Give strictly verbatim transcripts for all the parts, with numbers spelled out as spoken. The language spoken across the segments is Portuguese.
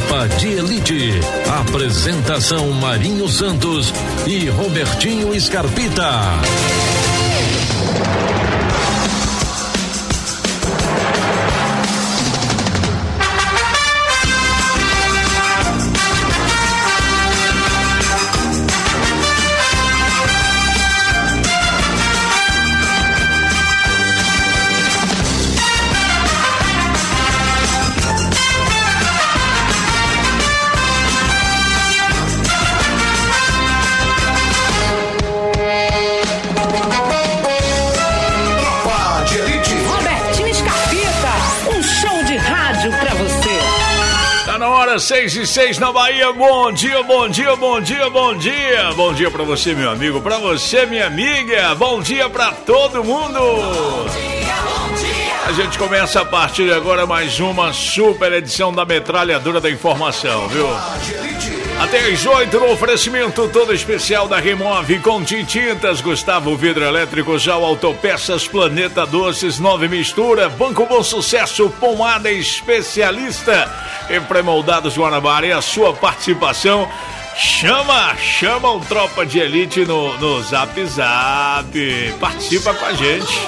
Tropa de Elite. Apresentação Marinho Santos e Robertinho Scarpita. seis e seis na Bahia, bom dia, bom dia, bom dia, bom dia. Bom dia pra você, meu amigo, pra você, minha amiga. Bom dia pra todo mundo. Bom dia, bom dia. A gente começa a partir de agora mais uma super edição da Metralhadora da Informação, viu? Até às oito no oferecimento todo especial da Remove com Tintintas, Gustavo Vidro Elétrico, já o Autopeças, Planeta Doces, Nove Mistura, Banco Bom Sucesso, Pomada Especialista e Pré-Moldados Guanabara. E a sua participação, chama, chama o Tropa de Elite no, no Zap Zap, participa com a gente.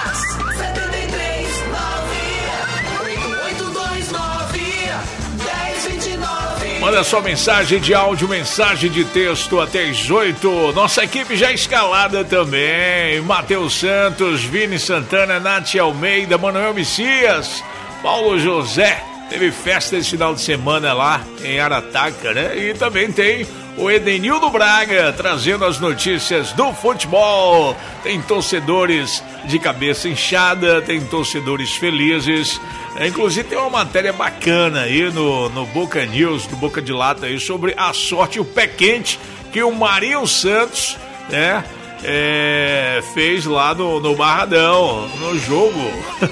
Manda sua mensagem de áudio, mensagem de texto até às oito. Nossa equipe já escalada também. Matheus Santos, Vini Santana, Nath Almeida, Manuel Messias, Paulo José. Teve festa esse final de semana lá em Arataca, né? E também tem o Edenildo Braga trazendo as notícias do futebol. Tem torcedores de cabeça inchada, tem torcedores felizes. Inclusive tem uma matéria bacana aí no, no Boca News, do Boca de Lata aí, sobre a sorte e o pé quente que o Marinho Santos, né, é, fez lá no, no Barradão, no jogo.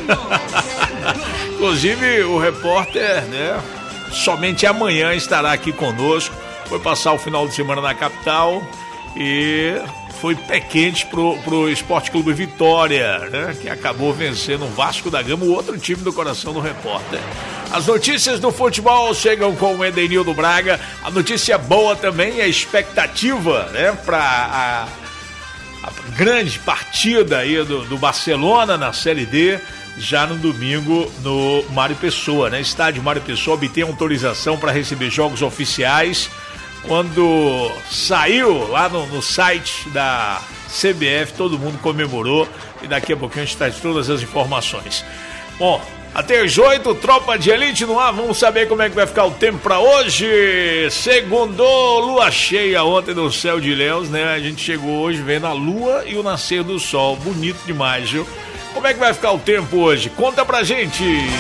Inclusive o repórter, né, somente amanhã estará aqui conosco. Foi passar o final de semana na capital e foi pé quente pro, pro Esporte Clube Vitória, né, que acabou vencendo o Vasco da Gama, o outro time do coração do repórter. As notícias do futebol chegam com o Edenildo Braga. A notícia boa também é a expectativa, né, para a, a grande partida aí do, do Barcelona na Série D, já no domingo no Mário Pessoa, né? Estádio Mário Pessoa obtém autorização para receber jogos oficiais. Quando saiu lá no, no site da C B F, todo mundo comemorou e daqui a pouquinho a gente traz todas as informações. Bom, até às oito, Tropa de Elite no ar, vamos saber como é que vai ficar o tempo para hoje. Segundou, lua cheia ontem no céu de Ilhéus, né? A gente chegou hoje vendo a lua e o nascer do sol, bonito demais, viu? Como é que vai ficar o tempo hoje? Conta pra gente!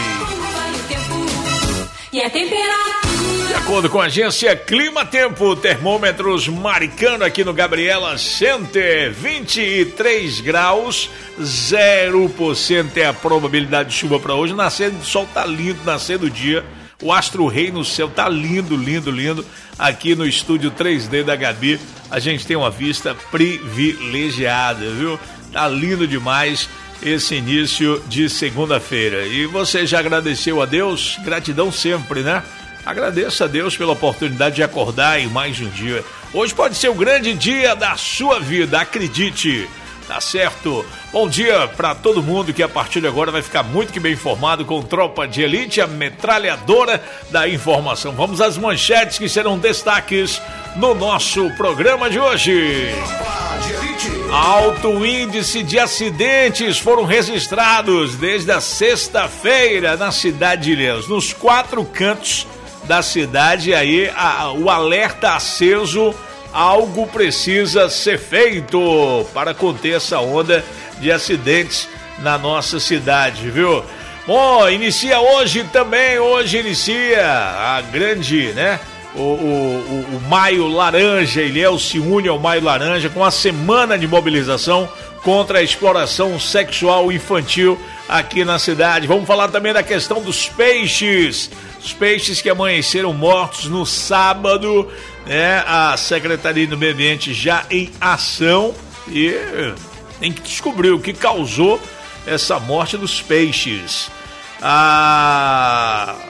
E a temperatura? De acordo com a agência Clima Tempo, termômetros marcando aqui no Gabriela Center, vinte e três graus, zero por cento é a probabilidade de chuva para hoje. Nascer do sol tá lindo, nascer do dia. O astro rei no céu tá lindo, lindo, lindo. Aqui no estúdio três D da Gabi, a gente tem uma vista privilegiada, viu? Tá lindo demais esse início de segunda-feira. E você já agradeceu a Deus? Gratidão sempre, né? Agradeça a Deus pela oportunidade de acordar em mais um dia. Hoje pode ser o grande dia da sua vida, acredite. Tá certo? Bom dia para todo mundo que a partir de agora vai ficar muito que bem informado com Tropa de Elite, a metralhadora da informação. Vamos às manchetes que serão destaques no nosso programa de hoje. Alto índice de acidentes foram registrados desde a sexta-feira na cidade de Ilhéus. Nos quatro cantos da cidade, aí a, o alerta aceso, algo precisa ser feito para conter essa onda de acidentes na nossa cidade, viu? Bom, inicia hoje também, hoje inicia a grande, né? O, o, o, o Maio Laranja. Ilhéus se une ao Maio Laranja com a semana de mobilização contra a exploração sexual infantil aqui na cidade. Vamos falar também da questão dos peixes, os peixes que amanheceram mortos no sábado, né? A Secretaria do Meio Ambiente já em ação e tem que descobrir o que causou essa morte dos peixes. A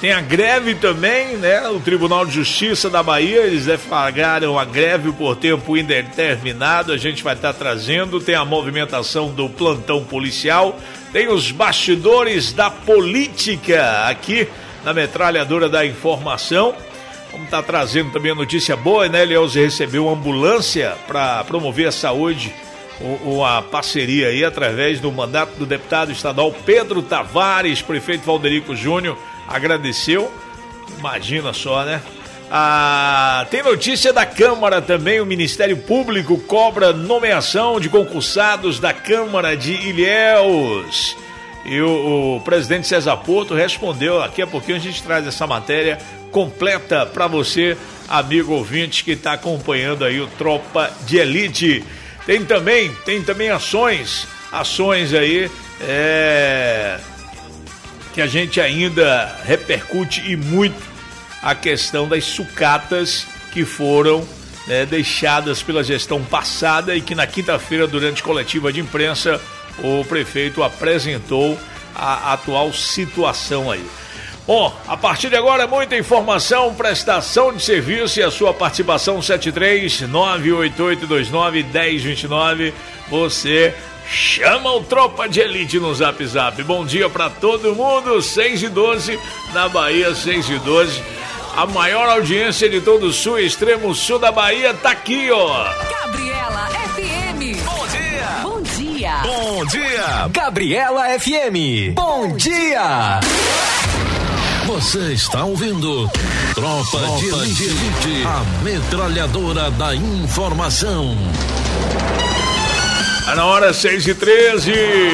Tem a greve também, né? O Tribunal de Justiça da Bahia, eles deflagraram a greve por tempo indeterminado, a gente vai estar trazendo. Tem a movimentação do plantão policial, tem os bastidores da política aqui na Metralhadora da Informação. Vamos estar trazendo também a notícia boa, né? Elielze recebeu uma ambulância para promover a saúde, uma parceria aí através do mandato do deputado estadual Pedro Tavares. Prefeito Valderico Júnior agradeceu, imagina só, né? Ah, tem notícia da Câmara também, o Ministério Público cobra nomeação de concursados da Câmara de Ilhéus. E o, o presidente César Porto respondeu, daqui a pouquinho a gente traz essa matéria completa para você, amigo ouvinte que está acompanhando aí o Tropa de Elite. Tem também, tem também ações, ações aí, é... que a gente ainda repercute e muito a questão das sucatas que foram, né, deixadas pela gestão passada e que na quinta-feira, durante coletiva de imprensa, o prefeito apresentou a atual situação aí. Bom, a partir de agora, muita informação, prestação de serviço e a sua participação sete três nove oito oito dois nove um zero dois nove. Você chama o Tropa de Elite no Zap Zap. Bom dia pra todo mundo, seis e doze na Bahia, seis e doze. A maior audiência de todo o sul e extremo sul da Bahia tá aqui, ó. Gabriela F M. Bom dia. Bom dia. Bom dia. Gabriela F M. Bom dia. Você está ouvindo Tropa, Tropa de Elite, Elite, a metralhadora da informação. Tá na hora, seis e treze.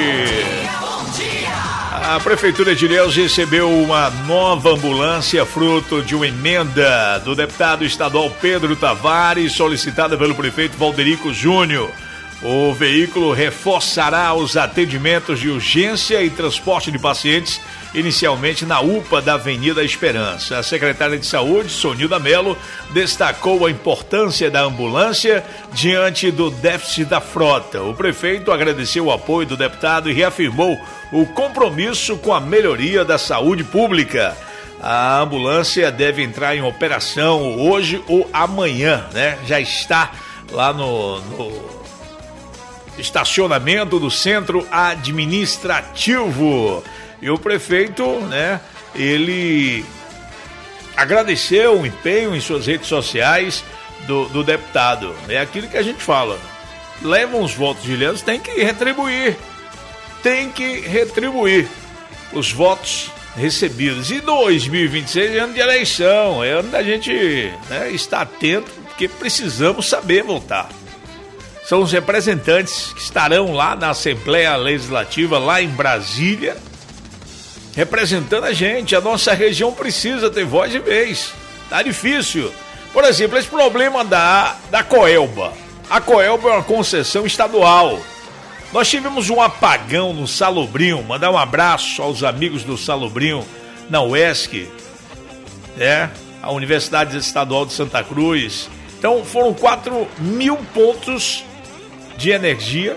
A Prefeitura de Ilhéus recebeu uma nova ambulância fruto de uma emenda do deputado estadual Pedro Tavares, solicitada pelo prefeito Valderico Júnior. O veículo reforçará os atendimentos de urgência e transporte de pacientes, inicialmente na U P A da Avenida Esperança. A secretária de Saúde, Sonilda Melo, destacou a importância da ambulância diante do déficit da frota. O prefeito agradeceu o apoio do deputado e reafirmou o compromisso com a melhoria da saúde pública. A ambulância deve entrar em operação hoje ou amanhã, né? Já está lá no... no... estacionamento do centro administrativo. E o prefeito, né, ele agradeceu o empenho em suas redes sociais do, do deputado. É aquilo que a gente fala, levam os votos de Ilhéus, tem que retribuir, tem que retribuir os votos recebidos. E dois mil e vinte e seis é ano de eleição, é ano da gente, né, estar atento, porque precisamos saber votar. São os representantes que estarão lá na Assembleia Legislativa, lá em Brasília, representando a gente. A nossa região precisa ter voz e vez. Tá difícil. Por exemplo, esse problema da, da Coelba. A Coelba é uma concessão estadual. Nós tivemos um apagão no Salobrinho. Mandar um abraço aos amigos do Salobrinho, na U E S C, né? A Universidade Estadual de Santa Cruz. Então foram quatro mil pontos de energia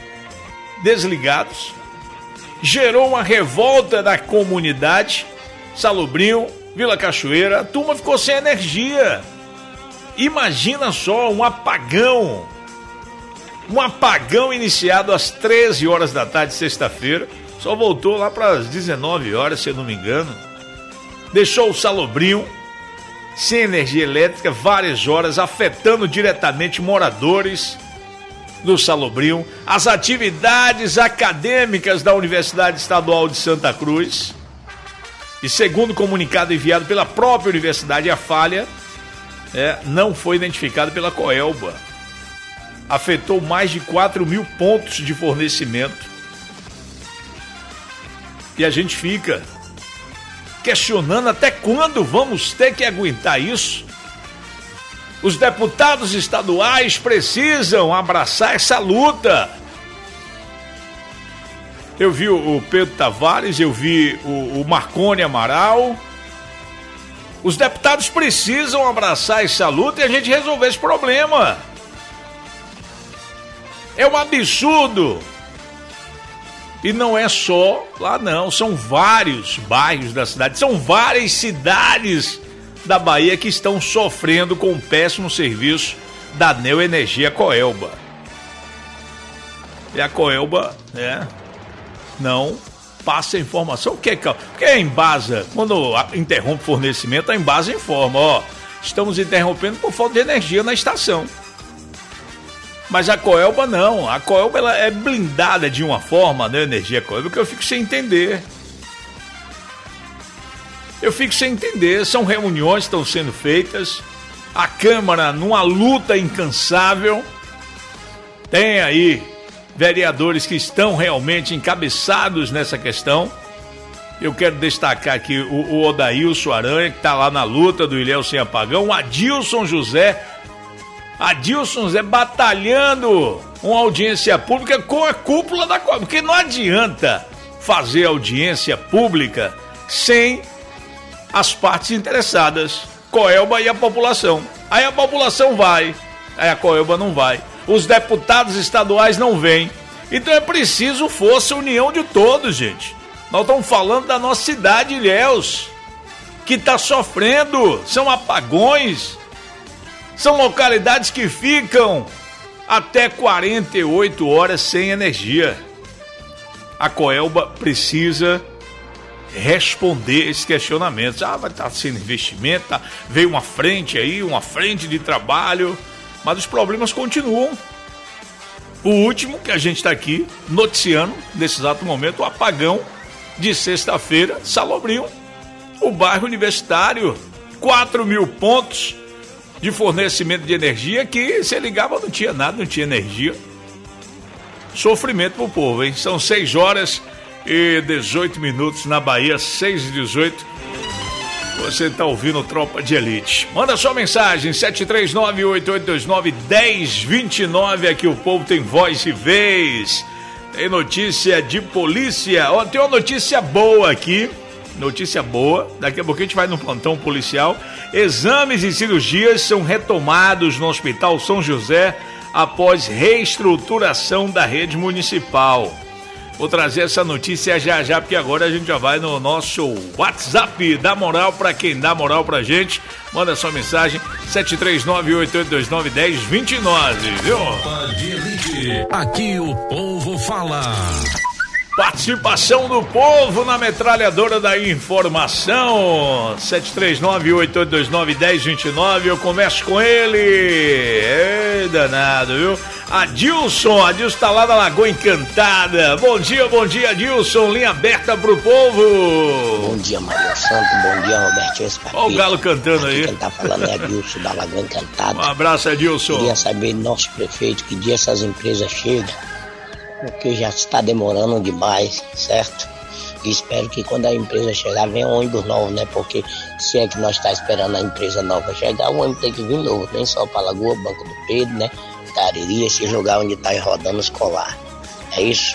desligados, gerou uma revolta da comunidade, Salobrinho, Vila Cachoeira, a turma ficou sem energia. Imagina só, um apagão, um apagão iniciado às treze horas da tarde, sexta-feira, só voltou lá para as dezenove horas, se eu não me engano, deixou o Salobrinho sem energia elétrica várias horas, afetando diretamente moradores do Salobrinho, as atividades acadêmicas da Universidade Estadual de Santa Cruz. E segundo o comunicado enviado pela própria universidade, a falha é, não foi identificada pela Coelba. Afetou mais de quatro mil pontos de fornecimento. E a gente fica questionando até quando vamos ter que aguentar isso. Os deputados estaduais precisam abraçar essa luta. Eu vi o Pedro Tavares, eu vi o Marconi Amaral. Os deputados precisam abraçar essa luta e a gente resolver esse problema. É um absurdo E não é só lá não, são vários bairros da cidade, são várias cidades da Bahia que estão sofrendo com o péssimo serviço da Neoenergia Coelba. E a Coelba, né, não passa a informação. O que é que porque a Embasa, quando interrompe o fornecimento, a Embasa informa, ó, estamos interrompendo por falta de energia na estação. Mas a Coelba não, a Coelba ela é blindada de uma forma, né, energia Coelba, que eu fico sem entender. Eu fico sem entender, são reuniões que estão sendo feitas, a Câmara numa luta incansável, tem aí vereadores que estão realmente encabeçados nessa questão. Eu quero destacar aqui o, o Odailson Aranha, que está lá na luta do Ilhéu Sem Apagão, o Adilson José, Adilson José batalhando uma audiência pública com a cúpula da Coelba, porque não adianta fazer audiência pública sem as partes interessadas, Coelba e a população. Aí a população vai, aí a Coelba não vai. Os deputados estaduais não vêm. Então é preciso força, união de todos, gente. Nós estamos falando da nossa cidade, Ilhéus, que está sofrendo. São apagões. São localidades que ficam até quarenta e oito horas sem energia. A Coelba precisa responder esses questionamentos. Ah, vai estar sendo investimento, tá? Veio uma frente aí, uma frente de trabalho, mas os problemas continuam. O último que a gente está aqui noticiando nesse exato momento, o apagão de sexta-feira, Salobrinho, o bairro Universitário, quatro mil pontos de fornecimento de energia que se ligava não tinha nada, não tinha energia. Sofrimento pro povo, hein? São seis horas e dezoito minutos na Bahia, seis e dezoito. Você está ouvindo Tropa de Elite. Manda sua mensagem, sete três nove, oito oito dois nove, um zero dois nove. Aqui o povo tem voz e vez. Tem notícia de polícia. Ó, tem uma notícia boa aqui. Notícia boa. Daqui a pouco a gente vai no plantão policial. Exames e cirurgias são retomados no Hospital São José após reestruturação da rede municipal. Vou trazer essa notícia já já, porque agora a gente já vai no nosso WhatsApp. Dá moral pra quem dá moral pra gente. Manda sua mensagem, sete três nove, oito oito dois nove, um zero dois nove, viu? Aqui o povo fala. Participação do povo na metralhadora da informação. sete três nove, oito oito dois nove, um zero dois nove. Eu começo com ele. Ei, danado, viu? Adilson, Adilson tá lá na Lagoa Encantada. Bom dia, bom dia, Adilson. Linha aberta pro povo. Bom dia, Maria Santo. Bom dia, Robertinho Escapito. Olha o galo cantando Aqui aí. Quem tá falando é Adilson da Lagoa Encantada. Um abraço, Adilson. Queria saber do nosso prefeito que dia essas empresas chegam, porque já está demorando demais, certo? E espero que quando a empresa chegar venha um ônibus novo, né? Porque se é que nós está esperando a empresa nova chegar, o ônibus tem que vir novo, nem só para Lagoa, Banco do Pedro, né? Cariri, esse lugar onde está rodando escolar. É isso?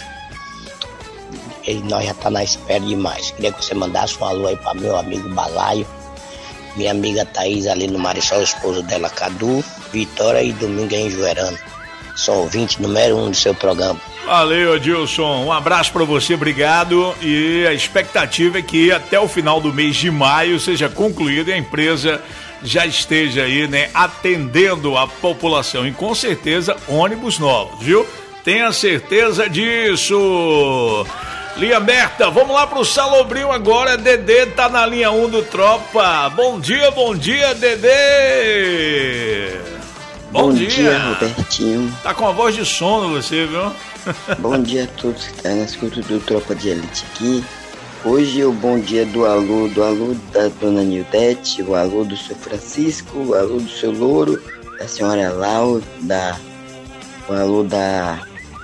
E nós já tá na espera demais. Queria que você mandasse um alô aí para meu amigo Balaio, minha amiga Thaís ali no Marisol, esposo dela Cadu, Vitória e Domingo em Juerano. Sou ouvinte número um do seu programa. Valeu, Adilson. Um abraço para você, obrigado. E a expectativa é que até o final do mês de maio seja concluída e a empresa já esteja aí, né, atendendo a população. E com certeza, ônibus novos, viu? Tenha certeza disso. Linha aberta, vamos lá pro Salobrinho agora. Dedê tá na linha um do Tropa. Bom dia, bom dia, Dedê. Bom, bom dia. dia, Robertinho. Tá com a voz de sono você, viu? Bom dia a todos que estão na escuta do Tropa de Elite aqui. Hoje é o bom dia do alô, do alô da dona Nildete, o alô do seu Francisco, o alô do seu Louro, da senhora Lau, da, o alô da,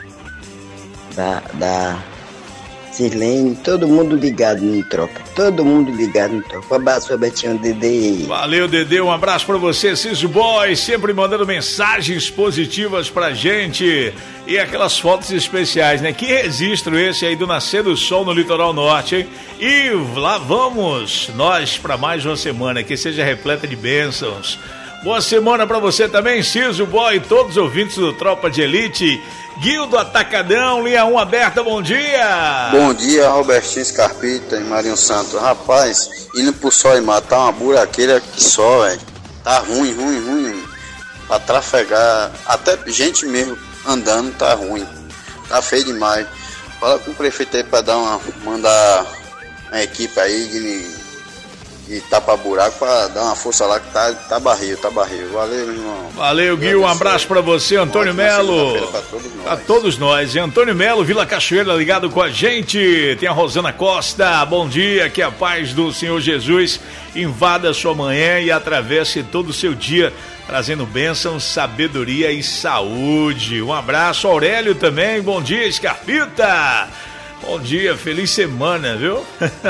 da, da Sirlene, todo mundo ligado no Tropa, todo mundo ligado no Tropa. Um abraço, Robertinho, Dedê. Valeu, Dedê, um abraço pra você, Ciso Boy, sempre mandando mensagens positivas pra gente e aquelas fotos especiais, né? Que registro esse aí do nascer do sol no litoral norte, hein? E lá vamos nós pra mais uma semana que seja repleta de bênçãos. Boa semana pra você também, Ciso Boy, todos os ouvintes do Tropa de Elite. Guildo Atacadão, linha um aberta, bom dia. Bom dia, Robertinho Scarpita e Marinho Santos. Rapaz, indo pro sol e matar uma buraqueira que só, velho. Tá ruim, ruim, ruim. Pra trafegar, até gente mesmo andando tá ruim. Tá feio demais. Fala com o prefeito aí pra dar uma, mandar uma equipe aí de... e tapa buraco pra dar uma força lá que tá, tá barril, tá barril. Valeu, meu irmão. Valeu, Gui, um abraço pra você, Antônio Melo. Pra todos nós. Pra todos nós. E Antônio Melo, Vila Cachoeira, ligado com a gente. Tem a Rosana Costa, bom dia, que a paz do Senhor Jesus invada a sua manhã e atravesse todo o seu dia, trazendo bênçãos, sabedoria e saúde. Um abraço, Aurélio também, bom dia, Scarpita. Bom dia, feliz semana, viu?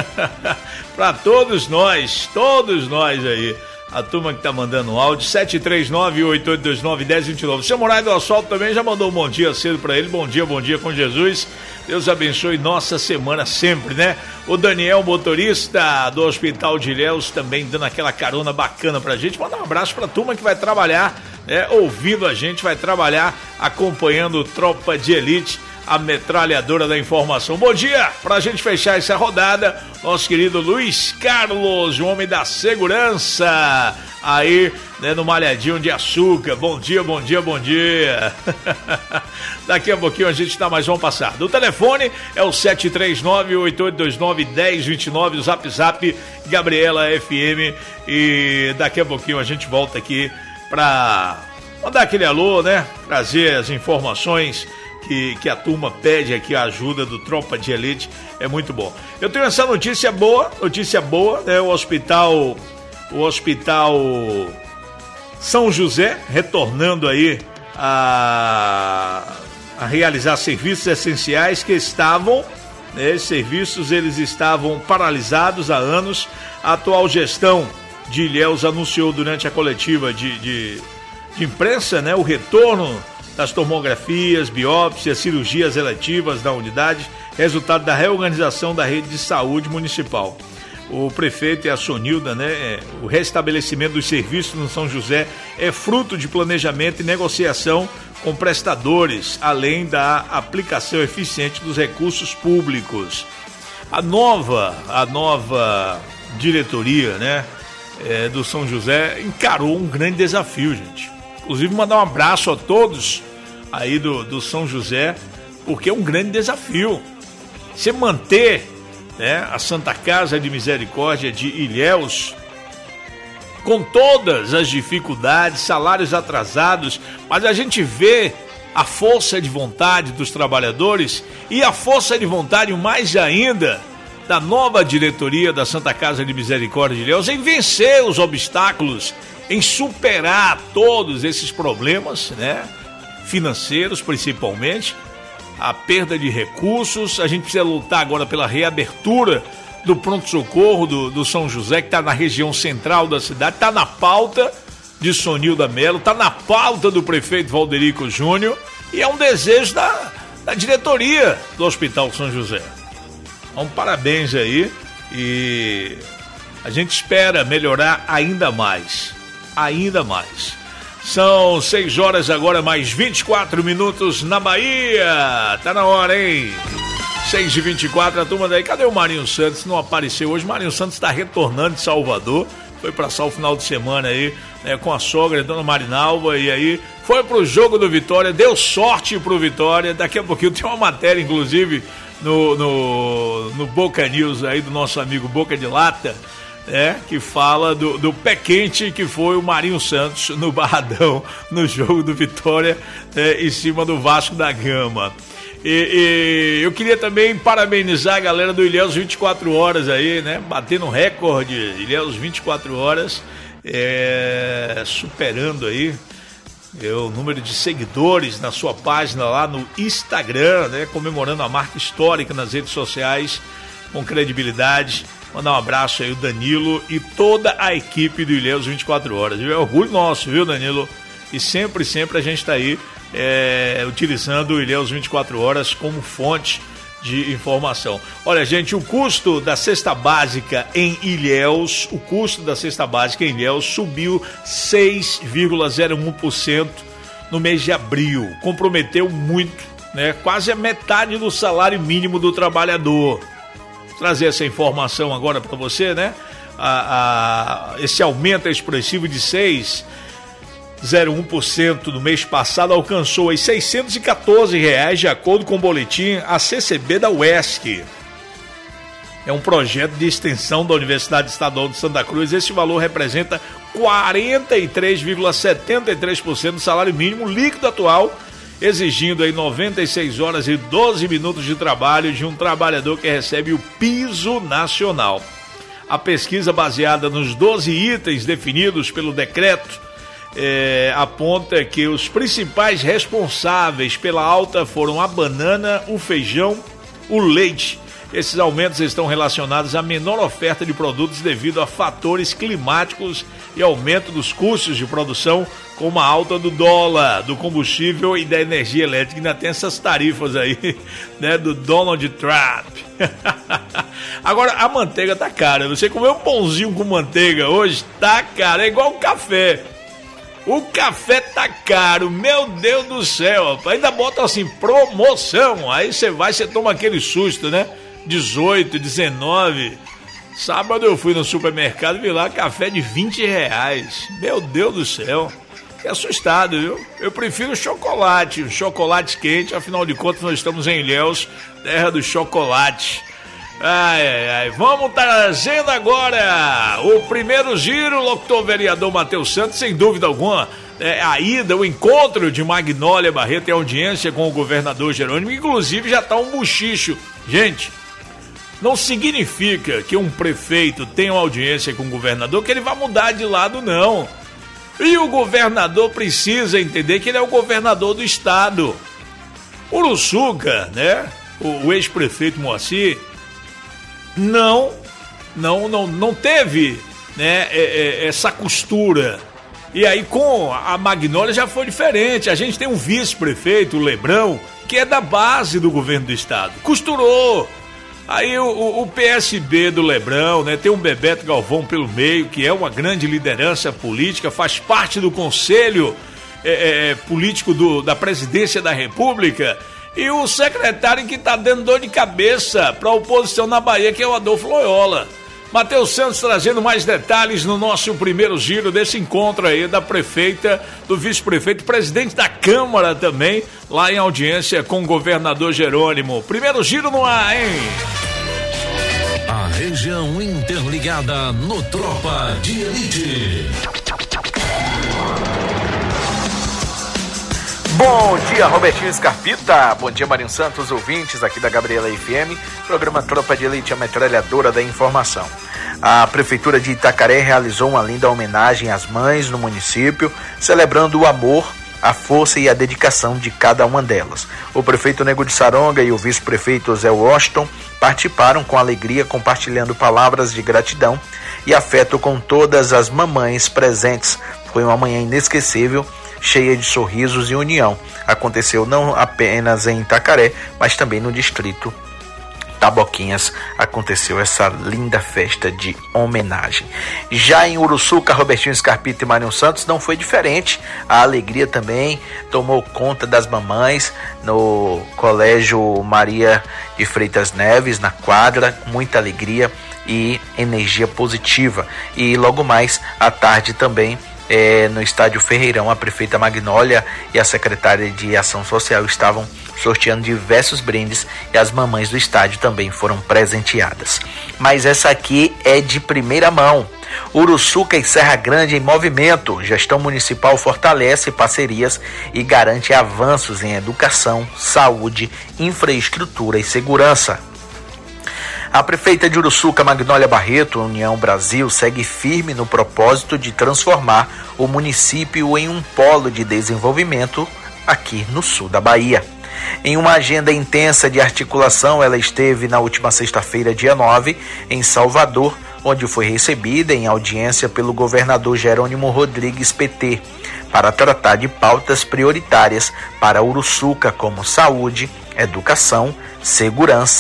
Pra todos nós, todos nós aí. A turma que tá mandando um áudio, sete três nove, oito oito dois nove, um zero dois nove. O seu Moraes do Asfalto também já mandou um bom dia cedo pra ele. Bom dia, bom dia com Jesus. Deus abençoe nossa semana sempre, né? O Daniel, motorista do Hospital de Ilhéus, também dando aquela carona bacana pra gente. Manda um abraço pra turma que vai trabalhar, né? Ouvindo a gente, vai trabalhar acompanhando o Tropa de Elite, a metralhadora da informação. Bom dia, pra gente fechar essa rodada, nosso querido Luiz Carlos, o homem da segurança, aí, né, no Malhadinho de Açúcar. Bom dia, bom dia, bom dia. Daqui a pouquinho a gente tá mais um passado. O telefone é o sete três nove, oito oito dois nove, um zero dois nove, o Zap Zap Gabriela F M, e daqui a pouquinho a gente volta aqui pra mandar aquele alô, né, trazer as informações Que, que a turma pede aqui, a ajuda do Tropa de Elite, é muito bom. Eu tenho essa notícia boa, notícia boa, né? O hospital, o hospital São José, retornando aí a, a realizar serviços essenciais que estavam, né? Esses serviços, eles estavam paralisados há anos. A atual gestão de Ilhéus anunciou durante a coletiva de, de, de imprensa, né? O retorno das tomografias, biópsias, cirurgias eletivas da unidade, resultado da reorganização da rede de saúde municipal. O prefeito e a Sonilda, né, o restabelecimento dos serviços no São José é fruto de planejamento e negociação com prestadores, além da aplicação eficiente dos recursos públicos. A nova, a nova diretoria, né, é, do São José encarou um grande desafio, gente. Inclusive, mandar um abraço a todos aí do, do São José, porque é um grande desafio. Você manter, né, a Santa Casa de Misericórdia de Ilhéus, com todas as dificuldades, salários atrasados, mas a gente vê a força de vontade dos trabalhadores e a força de vontade, mais ainda, da nova diretoria da Santa Casa de Misericórdia de Ilhéus em vencer os obstáculos, em superar todos esses problemas, né, financeiros principalmente, a perda de recursos. A gente precisa lutar agora pela reabertura do pronto-socorro do, do São José, que está na região central da cidade, está na pauta de Sonilda Melo, está na pauta do prefeito Valderico Júnior, e é um desejo da, da diretoria do Hospital São José. Então, parabéns aí, e a gente espera melhorar ainda mais. Ainda mais. São seis horas agora, mais vinte e quatro minutos na Bahia. Tá na hora, hein? seis e vinte e quatro, a turma daí. Cadê o Marinho Santos? Não apareceu hoje. Marinho Santos está retornando de Salvador. Foi passar o final de semana aí, né, com a sogra, a dona Marinalva. E aí foi pro jogo do Vitória. Deu sorte pro Vitória. Daqui a pouquinho tem uma matéria, inclusive, no, no, no Boca News aí, do nosso amigo Boca de Lata, é, que fala do, do pé quente que foi o Marinho Santos no Barradão, no jogo do Vitória, é, em cima do Vasco da Gama. E, e eu queria também parabenizar a galera do Ilhéus vinte e quatro horas aí, né, batendo recorde, Ilhéus vinte e quatro horas, é, superando aí é, o número de seguidores na sua página lá no Instagram, né, comemorando a marca histórica nas redes sociais, com credibilidade. Mandar um abraço aí o Danilo e toda a equipe do Ilhéus vinte e quatro horas. É orgulho nosso, viu, Danilo? E sempre, sempre a gente está aí é, utilizando o Ilhéus vinte e quatro horas como fonte de informação. Olha, gente, o custo da cesta básica em Ilhéus, o custo da cesta básica em Ilhéus subiu seis vírgula zero um por cento no mês de abril. Comprometeu muito né? Quase a metade do salário mínimo do trabalhador. Vou trazer essa informação agora para você, né? A, a, esse aumento é expressivo de seis vírgula zero um por cento no mês passado alcançou aí seiscentos e quatorze reais, de acordo com o boletim A C C B da U E S C. É um projeto de extensão da Universidade Estadual de Santa Cruz. Esse valor representa quarenta e três vírgula setenta e três por cento do salário mínimo líquido atual, exigindo aí noventa e seis horas e doze minutos de trabalho de um trabalhador que recebe o piso nacional. A pesquisa, baseada nos doze itens definidos pelo decreto, é, aponta que os principais responsáveis pela alta foram a banana, o feijão, o leite. Esses aumentos estão relacionados à menor oferta de produtos devido a fatores climáticos e aumento dos custos de produção, como a alta do dólar, do combustível e da energia elétrica. Ainda tem essas tarifas aí, né, do Donald Trump. Agora, a manteiga tá cara. Você comer um pãozinho com manteiga hoje, tá caro. É igual o café. O café tá caro, meu Deus do céu. Ainda bota assim, promoção. Aí você vai, você toma aquele susto, né? dezoito, dezenove. Sábado eu fui no supermercado e vi lá café de vinte reais. Meu Deus do céu. Fiquei assustado, viu? Eu prefiro chocolate, um chocolate quente. Afinal de contas, nós estamos em Ilhéus, terra do chocolate. Ai, ai, ai. Vamos trazendo agora o primeiro giro, locutor vereador Matheus Santos, sem dúvida alguma. É, a ida, o encontro de Magnólia Barreto em audiência com o governador Jerônimo. Inclusive já está um buchicho. Gente, não significa que um prefeito tenha uma audiência com o governador que ele vai mudar de lado, não. E o governador precisa entender que ele é o governador do estado. Uruçuca, né? O, o ex-prefeito Moacir não, não, não, não teve, né, é, é, essa costura. E aí com a Magnólia já foi diferente. A gente tem um vice-prefeito, o Lebrão, que é da base do governo do estado. Costurou. Aí o, o P S B do Lebrão, né, tem um Bebeto Galvão pelo meio, que é uma grande liderança política, faz parte do conselho é, é, político do, da presidência da República. E o secretário que está dando dor de cabeça para a oposição na Bahia, que é o Adolfo Loyola. Matheus Santos trazendo mais detalhes no nosso primeiro giro desse encontro aí da prefeita, do vice-prefeito, presidente da Câmara também, lá em audiência com o governador Jerônimo. Primeiro giro no ar, hein? A região interligada no Tropa de Elite. Bom dia, Robertinho Scarpita. Bom dia, Marinho Santos, ouvintes aqui da Gabriela F M, programa Tropa de Elite, a metralhadora da informação. A Prefeitura de Itacaré realizou uma linda homenagem às mães no município, celebrando o amor, a força e a dedicação de cada uma delas. O prefeito Nego de Saronga e o vice-prefeito Zé Washington participaram com alegria, compartilhando palavras de gratidão e afeto com todas as mamães presentes. Foi uma manhã inesquecível, cheia de sorrisos e união. Aconteceu não apenas em Itacaré, mas também no distrito Taboquinhas. Aconteceu essa linda festa de homenagem. Já em Uruçuca, Robertinho Scarpita e Marinho Santos não foi diferente. A alegria também tomou conta das mamães no Colégio Maria de Freitas Neves, na quadra. Muita alegria e energia positiva. E logo mais à tarde também, É, no estádio Ferreirão, a prefeita Magnólia e a secretária de Ação Social estavam sorteando diversos brindes e as mamães do estádio também foram presenteadas. Mas essa aqui é de primeira mão. Uruçuca e Serra Grande em movimento. Gestão municipal fortalece parcerias e garante avanços em educação, saúde, infraestrutura e segurança. A prefeita de Uruçuca, Magnólia Barreto, União Brasil, segue firme no propósito de transformar o município em um polo de desenvolvimento aqui no sul da Bahia. Em uma agenda intensa de articulação, ela esteve na última sexta-feira, dia nove, em Salvador, onde foi recebida em audiência pelo governador Jerônimo Rodrigues P T, para tratar de pautas prioritárias para Uruçuca, como saúde, educação, segurança,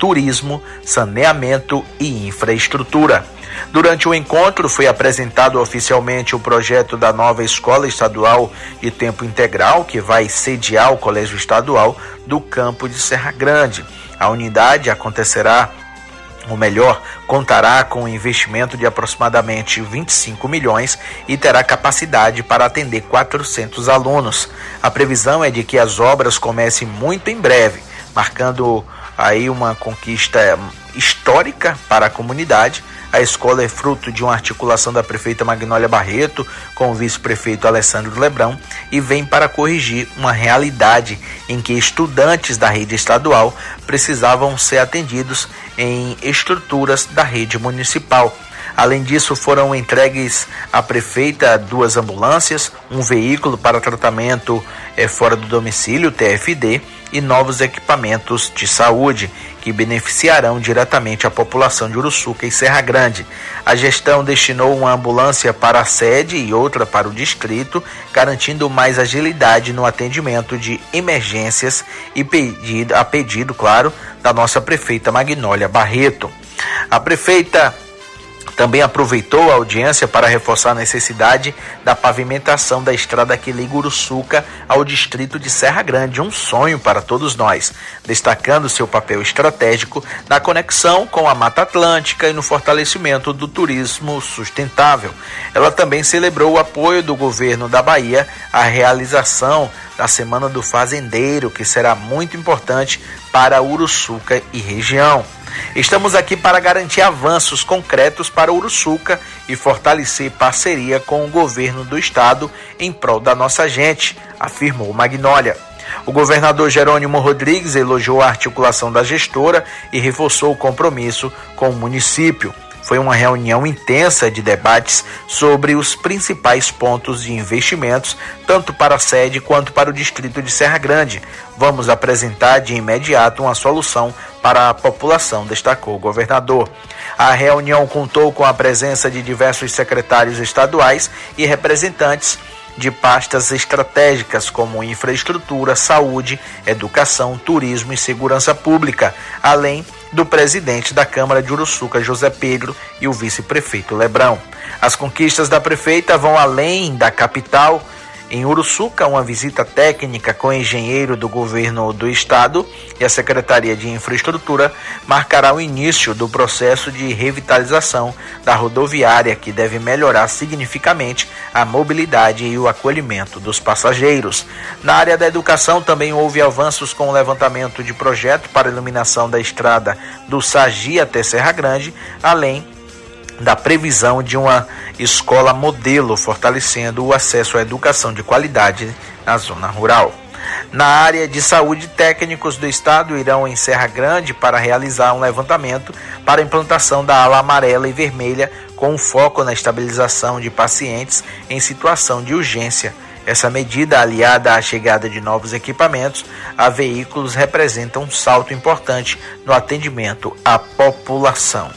turismo, saneamento e infraestrutura. Durante o encontro foi apresentado oficialmente o projeto da nova Escola Estadual de Tempo Integral, que vai sediar o Colégio Estadual do Campo de Serra Grande. A unidade acontecerá ou melhor, contará com um investimento de aproximadamente vinte e cinco milhões e terá capacidade para atender quatrocentos alunos. A previsão é de que as obras comecem muito em breve, marcando aí uma conquista histórica para a comunidade. A escola é fruto de uma articulação da prefeita Magnólia Barreto com o vice-prefeito Alessandro Lebrão e vem para corrigir uma realidade em que estudantes da rede estadual precisavam ser atendidos em estruturas da rede municipal. Além disso, foram entregues à prefeita duas ambulâncias, um veículo para tratamento eh, fora do domicílio, T F D, e novos equipamentos de saúde que beneficiarão diretamente a população de Uruçuca e Serra Grande. A gestão destinou uma ambulância para a sede e outra para o distrito, garantindo mais agilidade no atendimento de emergências e pedido, a pedido, claro, da nossa prefeita Magnólia Barreto. A prefeita também aproveitou a audiência para reforçar a necessidade da pavimentação da estrada que liga Uruçuca ao distrito de Serra Grande, um sonho para todos nós, destacando seu papel estratégico na conexão com a Mata Atlântica e no fortalecimento do turismo sustentável. Ela também celebrou o apoio do governo da Bahia à realização da Semana do Fazendeiro, que será muito importante para Uruçuca e região. Estamos aqui para garantir avanços concretos para Uruçuca e fortalecer parceria com o governo do estado em prol da nossa gente, afirmou Magnólia. O governador Jerônimo Rodrigues elogiou a articulação da gestora e reforçou o compromisso com o município. Foi uma reunião intensa de debates sobre os principais pontos de investimentos, tanto para a sede quanto para o distrito de Serra Grande. Vamos apresentar de imediato uma solução para a população, destacou o governador. A reunião contou com a presença de diversos secretários estaduais e representantes de pastas estratégicas como infraestrutura, saúde, educação, turismo e segurança pública, além do presidente da Câmara de Uruçuca, José Pedro, e o vice-prefeito Lebrão. As conquistas da prefeita vão além da capital. Em Uruçuca, uma visita técnica com o engenheiro do governo do estado e a Secretaria de Infraestrutura marcará o início do processo de revitalização da rodoviária, que deve melhorar significativamente a mobilidade e o acolhimento dos passageiros. Na área da educação, também houve avanços com o levantamento de projeto para a iluminação da estrada do Sagi até Serra Grande, além da previsão de uma escola modelo, fortalecendo o acesso à educação de qualidade na zona rural. Na área de saúde, técnicos do estado irão em Serra Grande para realizar um levantamento para a implantação da ala amarela e vermelha, com foco na estabilização de pacientes em situação de urgência. Essa medida, aliada à chegada de novos equipamentos a veículos, representa um salto importante no atendimento à população.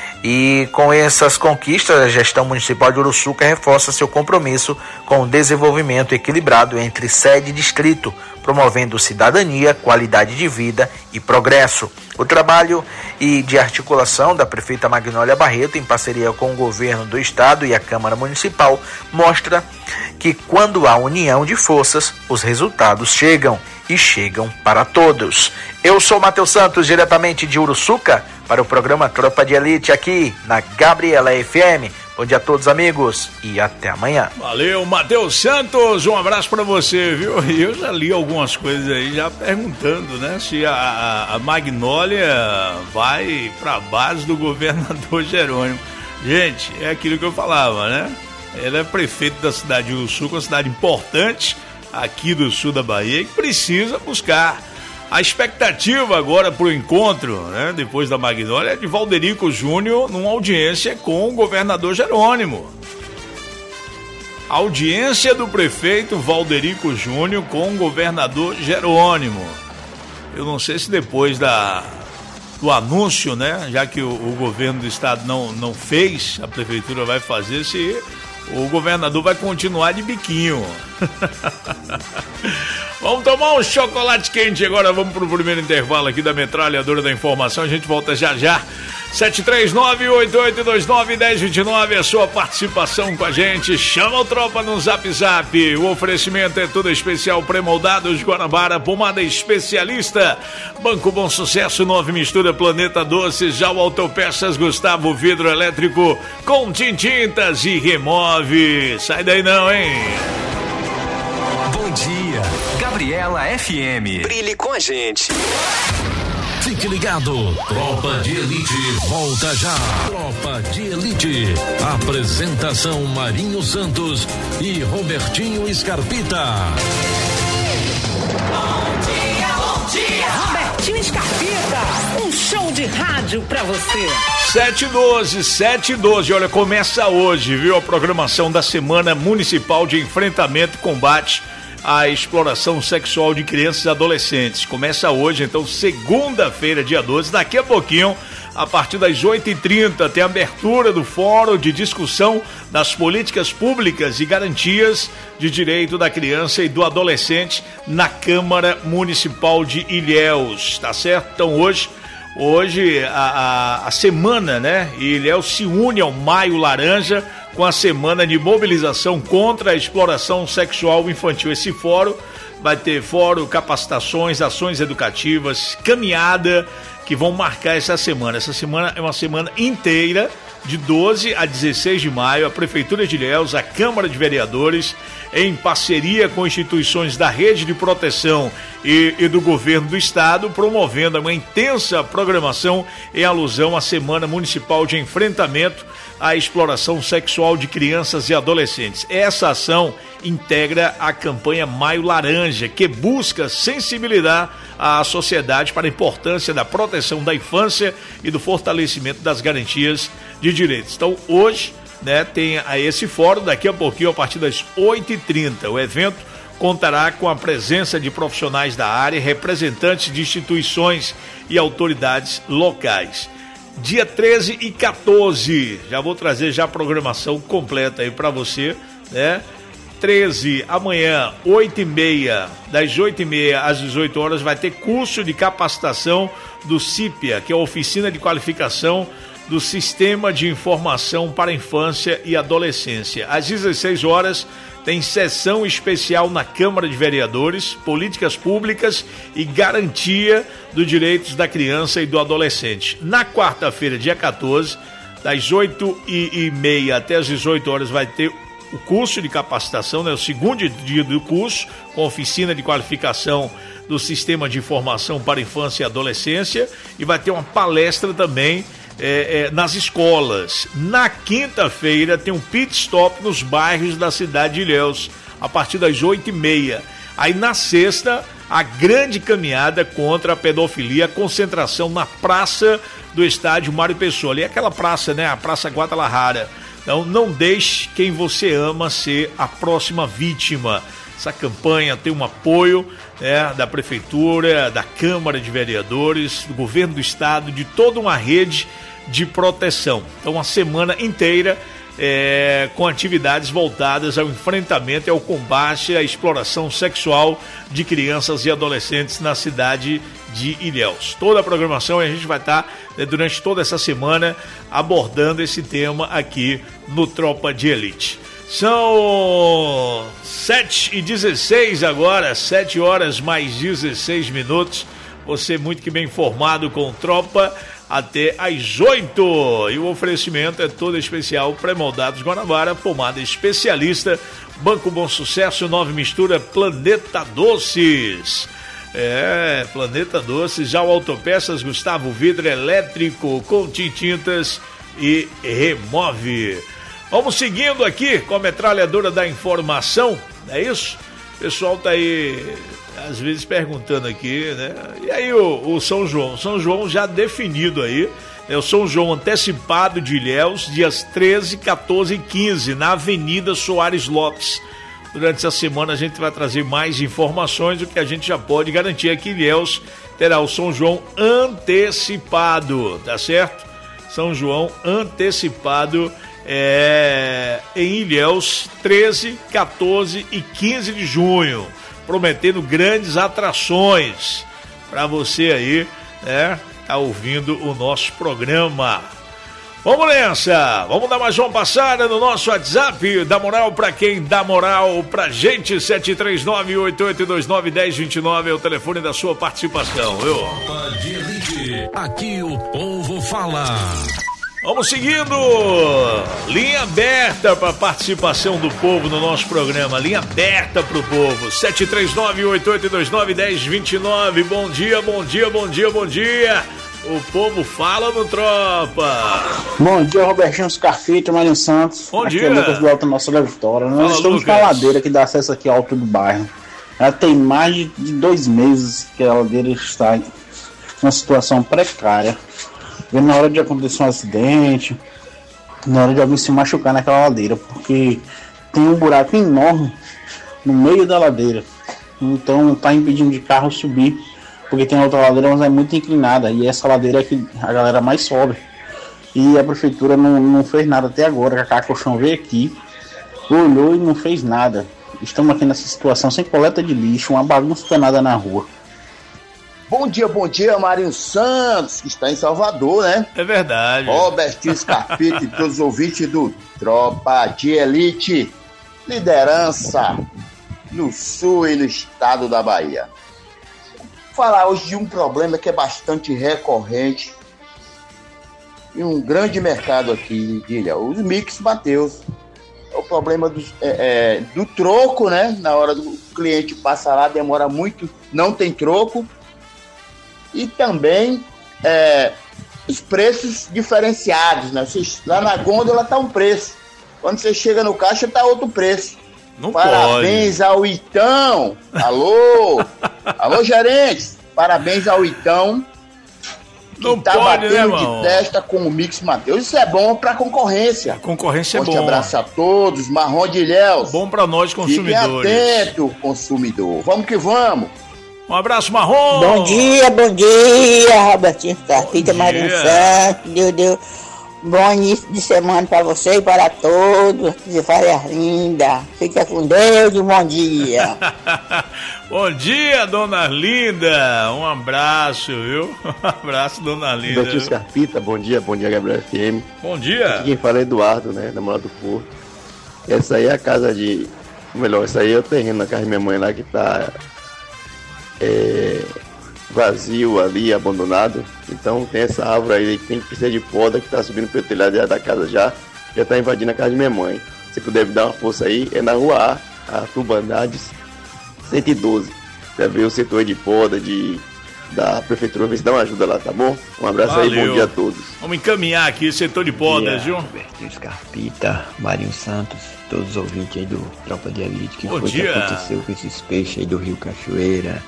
E com essas conquistas, a gestão municipal de Uruçuca reforça seu compromisso com o desenvolvimento equilibrado entre sede e distrito, promovendo cidadania, qualidade de vida e progresso. O trabalho e de articulação da prefeita Magnólia Barreto, em parceria com o governo do estado e a Câmara Municipal, mostra que quando há união de forças, os resultados chegam e chegam para todos. Eu sou Matheus Santos, diretamente de Uruçuca, para o programa Tropa de Elite, aqui na Gabriela F M. Bom dia a todos, amigos, e até amanhã. Valeu, Matheus Santos, um abraço para você, viu? E eu já li algumas coisas aí, já perguntando, né, se a, a, a Magnólia vai para a base do governador Jerônimo. Gente, é aquilo que eu falava, né? Ele é prefeito da cidade de Uruçuca, uma cidade importante aqui do sul da Bahia, que precisa buscar. A expectativa agora para o encontro, né, depois da Magnólia, é de Valderico Júnior numa audiência com o governador Jerônimo. A audiência do prefeito Valderico Júnior com o governador Jerônimo. Eu não sei se depois da, do anúncio, né, já que o, o governo do estado não, não fez, a prefeitura vai fazer, se o governador vai continuar de biquinho. Vamos tomar um chocolate quente agora, vamos pro primeiro intervalo aqui da Metralhadora da Informação, a gente volta já já. sete três nove, oito oito dois nove, um zero dois nove, a sua participação com a gente, chama o Tropa no Zap Zap, o oferecimento é tudo especial, pré-moldados Guanabara, pomada especialista, Banco Bom Sucesso, Nove Mistura, Planeta Doces, já o Autopeças Gustavo, vidro elétrico com tintintas e remove, sai daí não, hein? Bom dia, Gabriela F M. Brilhe com a gente. Fique ligado, Tropa de Elite volta já. Tropa de Elite, apresentação Marinho Santos e Robertinho Scarpita. Bom dia, bom dia, Robertinho Scarpita, um show de rádio pra você. sete e doze, sete e doze, olha, começa hoje, viu, a programação da Semana Municipal de Enfrentamento e Combate à Exploração Sexual de Crianças e Adolescentes. Começa hoje, então, segunda-feira, dia doze, daqui a pouquinho, a partir das oito e trinta, tem a abertura do Fórum de Discussão das Políticas Públicas e Garantias de Direito da Criança e do Adolescente na Câmara Municipal de Ilhéus, tá certo? Então, hoje... Hoje a, a, a semana, né? E Ilhéus se une ao Maio Laranja com a semana de mobilização contra a exploração sexual infantil. Esse fórum vai ter fórum, capacitações, ações educativas, caminhada que vão marcar essa semana. Essa semana é uma semana inteira, de doze a dezesseis de maio, a Prefeitura de Ilhéus, a Câmara de Vereadores, em parceria com instituições da Rede de Proteção e, e do Governo do Estado, promovendo uma intensa programação em alusão à Semana Municipal de Enfrentamento à Exploração Sexual de Crianças e Adolescentes. Essa ação integra a campanha Maio Laranja, que busca sensibilizar a sociedade para a importância da proteção da infância e do fortalecimento das garantias de direitos. Então, hoje, né, tem esse fórum, daqui a pouquinho, a partir das oito e trinta. O evento contará com a presença de profissionais da área, representantes de instituições e autoridades locais. Dia treze e quatorze, já vou trazer já a programação completa aí para você, né? treze, amanhã, oito e meia, das oito e meia às dezoito horas, vai ter curso de capacitação do CIPIA, que é a Oficina de Qualificação do Sistema de Informação para a Infância e Adolescência. Às dezesseis horas, tem sessão especial na Câmara de Vereadores, Políticas Públicas e Garantia dos Direitos da Criança e do Adolescente. Na quarta-feira, dia quatorze, das oito e meia até as dezoito horas, vai ter o curso de capacitação, né, o segundo dia do curso, com oficina de qualificação do Sistema de Informação para a Infância e Adolescência, e vai ter uma palestra também é, é, nas escolas. Na quinta-feira tem um pit stop nos bairros da cidade de Ilhéus, a partir das oito e meia. Aí na sexta, a grande caminhada contra a pedofilia, a concentração na praça do estádio Mário Pessoa, ali é aquela praça, né, a Praça Guadalajara. Então, não deixe quem você ama ser a próxima vítima. Essa campanha tem um apoio, né, da Prefeitura, da Câmara de Vereadores, do Governo do Estado, de toda uma rede de proteção. Então, uma semana inteira é, com atividades voltadas ao enfrentamento e ao combate à exploração sexual de crianças e adolescentes na cidade de Ilhéus. Toda a programação a gente vai estar, né, durante toda essa semana abordando esse tema aqui no Tropa de Elite. São sete e dezesseis agora, sete horas mais dezesseis minutos. Você muito que bem informado com Tropa até às oito. E o oferecimento é todo especial, pré-moldados Guanabara, pomada especialista, Banco Bom Sucesso, Nove Mistura, Planeta Doces. É, Planeta Doces, já o Autopeças Gustavo, vidro elétrico com tintintas e remove. Vamos seguindo aqui com a metralhadora da informação, é isso? O pessoal tá aí, às vezes, perguntando aqui, né? E aí o, o São João? São João já definido aí, é o São João antecipado de Ilhéus, dias treze, quatorze e quinze, na Avenida Soares Lopes. Durante essa semana a gente vai trazer mais informações, o que a gente já pode garantir é que Ilhéus terá o São João antecipado, tá certo? São João antecipado é, em Ilhéus, treze, quatorze e quinze de junho. prometendo grandes atrações para você aí, né, tá ouvindo o nosso programa. Vamos nessa, vamos dar mais uma passada no nosso WhatsApp, dá moral pra quem dá moral pra gente, sete três nove, oito oito dois nove, um zero dois nove é o telefone da sua participação, viu? Tropa de Elite, aqui o povo fala. Vamos seguindo, linha aberta para participação do povo no nosso programa, linha aberta pro povo, sete três nove, oito oito dois nove, um zero dois nove, bom dia, bom dia, bom dia, bom dia. O povo fala no Tropa. Bom dia, Robertinho Scarfita, Marinho Santos. Bom aqui dia. é Lucas do Alto Nossa da Vitória. Nós Fala, estamos Lucas. com a ladeira que dá acesso aqui ao alto do bairro. Ela tem mais de, de dois meses que a ladeira está em uma situação precária. E na hora de acontecer um acidente, na hora de alguém se machucar naquela ladeira, porque tem um buraco enorme no meio da ladeira. Então está impedindo de carro subir. Porque tem outra ladeira, mas é muito inclinada. E essa ladeira é que a galera mais sobe. E a prefeitura não, não fez nada até agora. A Cacochão veio aqui, olhou e não fez nada. Estamos aqui nessa situação sem coleta de lixo, uma bagunça danada na rua. Bom dia, bom dia, Marinho Santos, que está em Salvador, né? É verdade. Robertinho Scarpita e todos os ouvintes do Tropa de Elite. Liderança no sul e no estado da Bahia. Falar hoje de um problema que é bastante recorrente em um grande mercado aqui de Ilha, os Mix Mateus. É o problema do, é, é, do troco, né? Na hora do cliente passar lá, demora muito, não tem troco. E também é, os preços diferenciados, né? Você, lá na gôndola tá um preço, quando você chega no caixa tá outro preço. Não Parabéns pode. ao Itão. Alô? Alô, gerentes. Parabéns ao Itão. Que Não tá pode, né, batendo irmão? de testa com o Mix Mateus. Isso é bom pra concorrência. Concorrência é Forte bom. abraço a todos. Marrom de Ilhéus. Bom pra nós consumidores. Fiquem atento, consumidor. Vamos que vamos. Um abraço, Marrom. Bom dia, bom dia, Robertinho Scarpita, Bom Marinho dia. Santos, Deus, Deus. Bom início de semana para você e para todos. De férias linda. Fica com Deus e bom dia. Bom dia, dona Linda. Um abraço, viu? Um abraço, dona Linda. Robertinho Scarpita, bom dia, bom dia, Gabriel F M. Bom dia. Aqui quem fala é Eduardo, né, namorado do Porto. Essa aí é a casa de... Melhor, essa aí é o terreno da casa da minha mãe lá que tá... É, vazio ali, abandonado. Então tem essa árvore aí que tem que precisar de poda que tá subindo pelo telhado já da casa já, já tá invadindo a casa de minha mãe. Se puder me dar uma força aí, é na rua A, a Turbandades cento e doze. Pra ver o setor de poda de, da prefeitura, ver se dá uma ajuda lá, tá bom? Um abraço aí, Valeu. bom dia a todos. Vamos encaminhar aqui o setor de podas, viu? Robertinho Scarpita, Marinho Santos, todos os ouvintes aí do Tropa de Elite, que Bom foi dia. que aconteceu com esses peixes aí do Rio Cachoeira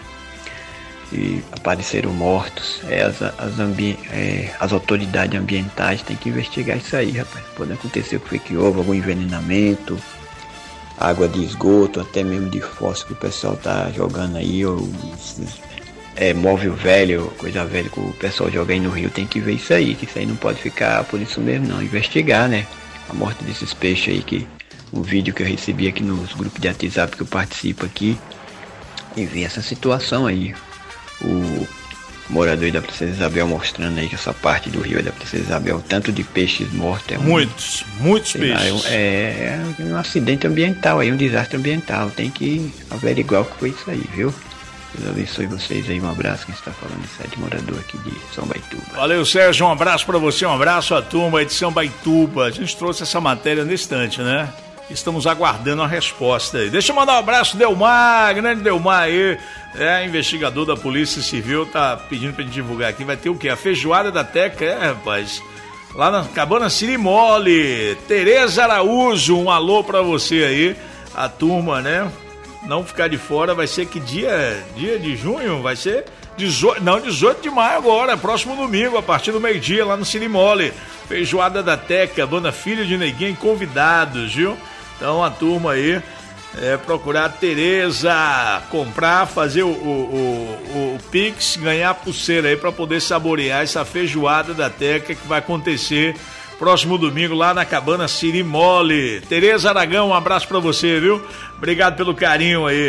e apareceram mortos. É, as, as, ambi- é, as autoridades ambientais têm que investigar isso aí, rapaz. Pode acontecer que foi que houve algum envenenamento, água de esgoto, até mesmo de fósforo que o pessoal tá jogando aí, ou é, móvel velho, coisa velha que o pessoal joga aí no rio. Tem que ver isso aí, que isso aí não pode ficar por isso mesmo não, investigar, né, a morte desses peixes aí, que um vídeo que eu recebi aqui nos grupos de WhatsApp que eu participo aqui, e ver essa situação aí, o morador da Princesa Isabel mostrando aí que essa parte do rio da Princesa Isabel, tanto de peixes mortos, é um, Muitos, muitos sei lá, peixes. é, um, é um acidente ambiental aí, um desastre ambiental. Tem que averiguar o que foi isso aí, viu? Deus abençoe vocês aí, um abraço. Quem está falando é Sérgio, morador aqui de São Baituba. Valeu, Sérgio, um abraço pra você, um abraço à turma aí de São Baituba. A gente trouxe essa matéria no instante, né? Estamos aguardando a resposta aí. Deixa eu mandar um abraço, Delmar, grande Delmar aí, é, investigador da Polícia Civil, tá pedindo pra gente divulgar aqui. Vai ter o quê? A feijoada da Teca, é, rapaz? Lá na Cabana Sirimole. Tereza Araújo, um alô pra você aí. A turma, né? Não ficar de fora, vai ser que dia? Dia de junho? Vai ser dezoito, não, dezoito de maio agora, próximo domingo, a partir do meio-dia, lá no Sirimole. Feijoada da Teca, Dona Filha de Neguinha e convidados, viu? Então a turma aí, é, procurar a Tereza, comprar, fazer o, o, o, o Pix, ganhar a pulseira aí para poder saborear essa feijoada da Teca que vai acontecer próximo domingo lá na Cabana Sirimole. Tereza Aragão, um abraço para você, viu? Obrigado pelo carinho aí.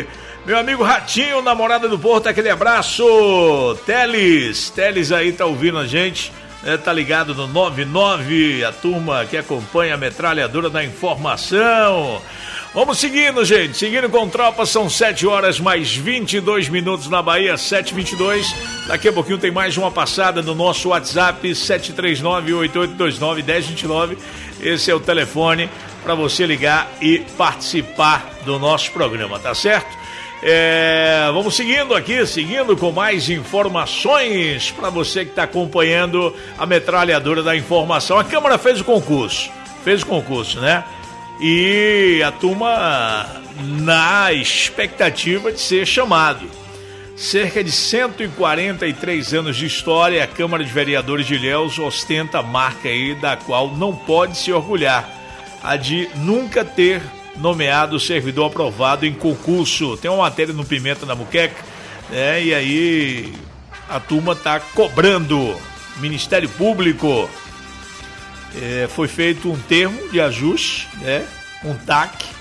Meu amigo Ratinho, namorada do Porto, aquele abraço. Teles, Teles aí tá ouvindo a gente, né? Tá ligado no nove nove, a turma que acompanha a metralhadora da informação. Vamos seguindo, gente, seguindo com tropa, são sete horas mais vinte e dois minutos na Bahia, sete e vinte e dois. Daqui a pouquinho tem mais uma passada no nosso WhatsApp, sete três nove, oito oito dois nove, um zero dois nove. Esse é o telefone para você ligar e participar do nosso programa, tá certo? É, vamos seguindo aqui, seguindo com mais informações para você que está acompanhando a metralhadora da informação. A Câmara fez o concurso, fez o concurso, né? E a turma na expectativa de ser chamado. Cerca de cento e quarenta e três anos de história, a Câmara de Vereadores de Ilhéus ostenta a marca aí da qual não pode se orgulhar, a de nunca ter nomeado servidor aprovado em concurso. Tem uma matéria no Pimenta da Muqueca, né? E aí a turma está cobrando. Ministério Público, é, foi feito um termo de ajuste, né? Um T A C,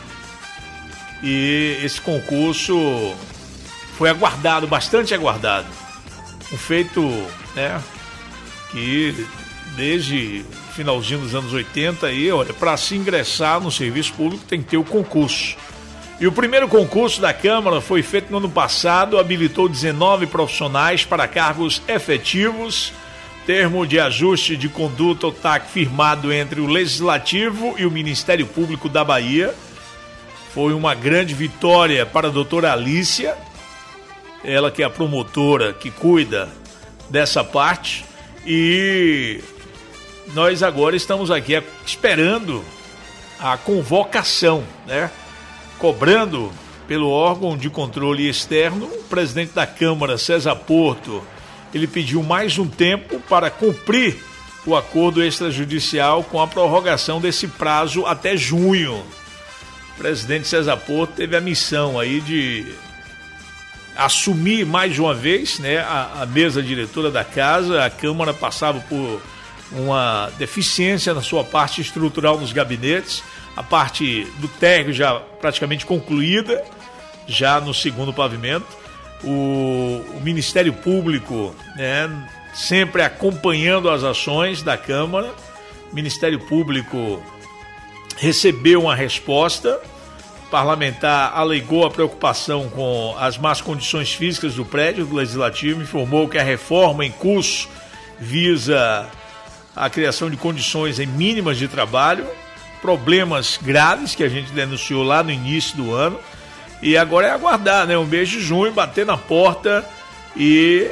e esse concurso foi aguardado, bastante aguardado. Um feito, né, que desde finalzinho dos anos oitenta, aí, olha, para se ingressar no serviço público tem que ter o concurso. E o primeiro concurso da Câmara foi feito no ano passado, habilitou dezenove profissionais para cargos efetivos. Termo de ajuste de conduta, o T A C, firmado entre o Legislativo e o Ministério Público da Bahia. Foi uma grande vitória para a doutora Alícia, ela que é a promotora que cuida dessa parte. E nós agora estamos aqui esperando a convocação, né? Cobrando pelo órgão de controle externo, o presidente da Câmara, César Porto, ele pediu mais um tempo para cumprir o acordo extrajudicial com a prorrogação desse prazo até junho. O presidente César Porto teve a missão aí de assumir mais uma vez, né, a, a mesa diretora da casa. A Câmara passava por uma deficiência na sua parte estrutural nos gabinetes, a parte do térreo já praticamente concluída, já no segundo pavimento. O, o Ministério Público, né, sempre acompanhando as ações da Câmara. O Ministério Público recebeu uma resposta. O parlamentar alegou a preocupação com as más condições físicas do prédio do Legislativo, informou que a reforma em curso visa a criação de condições em mínimas de trabalho, problemas graves que a gente denunciou lá no início do ano. E agora é aguardar, né? Um mês de junho, bater na porta e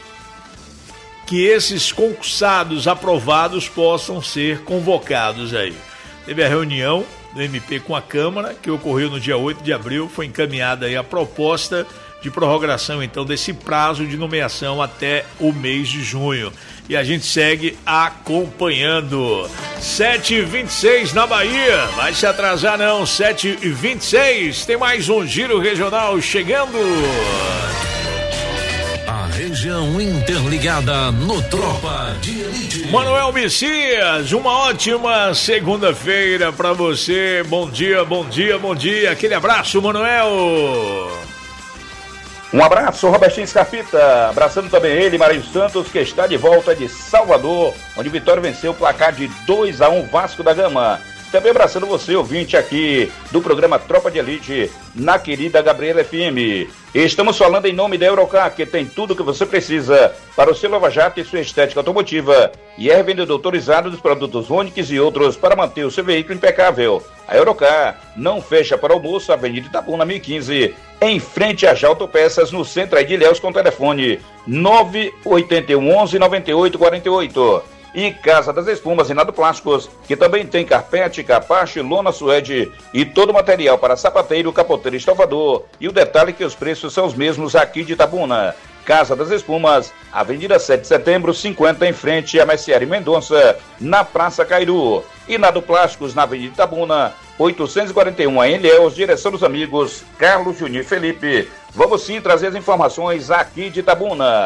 que esses concursados aprovados possam ser convocados aí. Teve a reunião do M P com a Câmara, que ocorreu no dia oito de abril, foi encaminhada aí a proposta de prorrogação, então, desse prazo de nomeação até o mês de junho. E a gente segue acompanhando. sete e vinte e seis na Bahia, vai se atrasar não, sete e vinte e seis, tem mais um Giro Regional chegando. A região interligada no Tropa de Elite. Manuel Messias, uma ótima segunda-feira pra você, bom dia, bom dia, bom dia, aquele abraço, Manuel. Um abraço, Robertinho Scarpita, abraçando também ele, Marinho Santos, que está de volta de Salvador, onde Vitória venceu o placar de dois a um Vasco da Gama. Também abraçando você, ouvinte aqui do programa Tropa de Elite, na querida Gabriela F M. Estamos falando em nome da Eurocar, que tem tudo o que você precisa para o seu lava-jato e sua estética automotiva, e é revendedor autorizado dos produtos Onix e outros para manter o seu veículo impecável. A Eurocar não fecha para almoço, Avenida Itabuna mil e quinze, em frente a Autopeças, no centro de Ilhéus, com telefone nove oito um, onze, nove oito quatro oito. E Casa das Espumas, Renato Plásticos, que também tem carpete, capacho, lona suede e todo o material para sapateiro, capoteiro e estofador. E o detalhe é que os preços são os mesmos aqui de Itabuna. Casa das Espumas, Avenida sete de setembro, cinquenta, em frente a Messieri Mendonça, na Praça Cairu. E Nado Plásticos, na Avenida Itabuna, oitocentos e quarenta e um, em Ilhéus, direção dos amigos Carlos, Juninho e Felipe. Vamos sim trazer as informações aqui de Itabuna.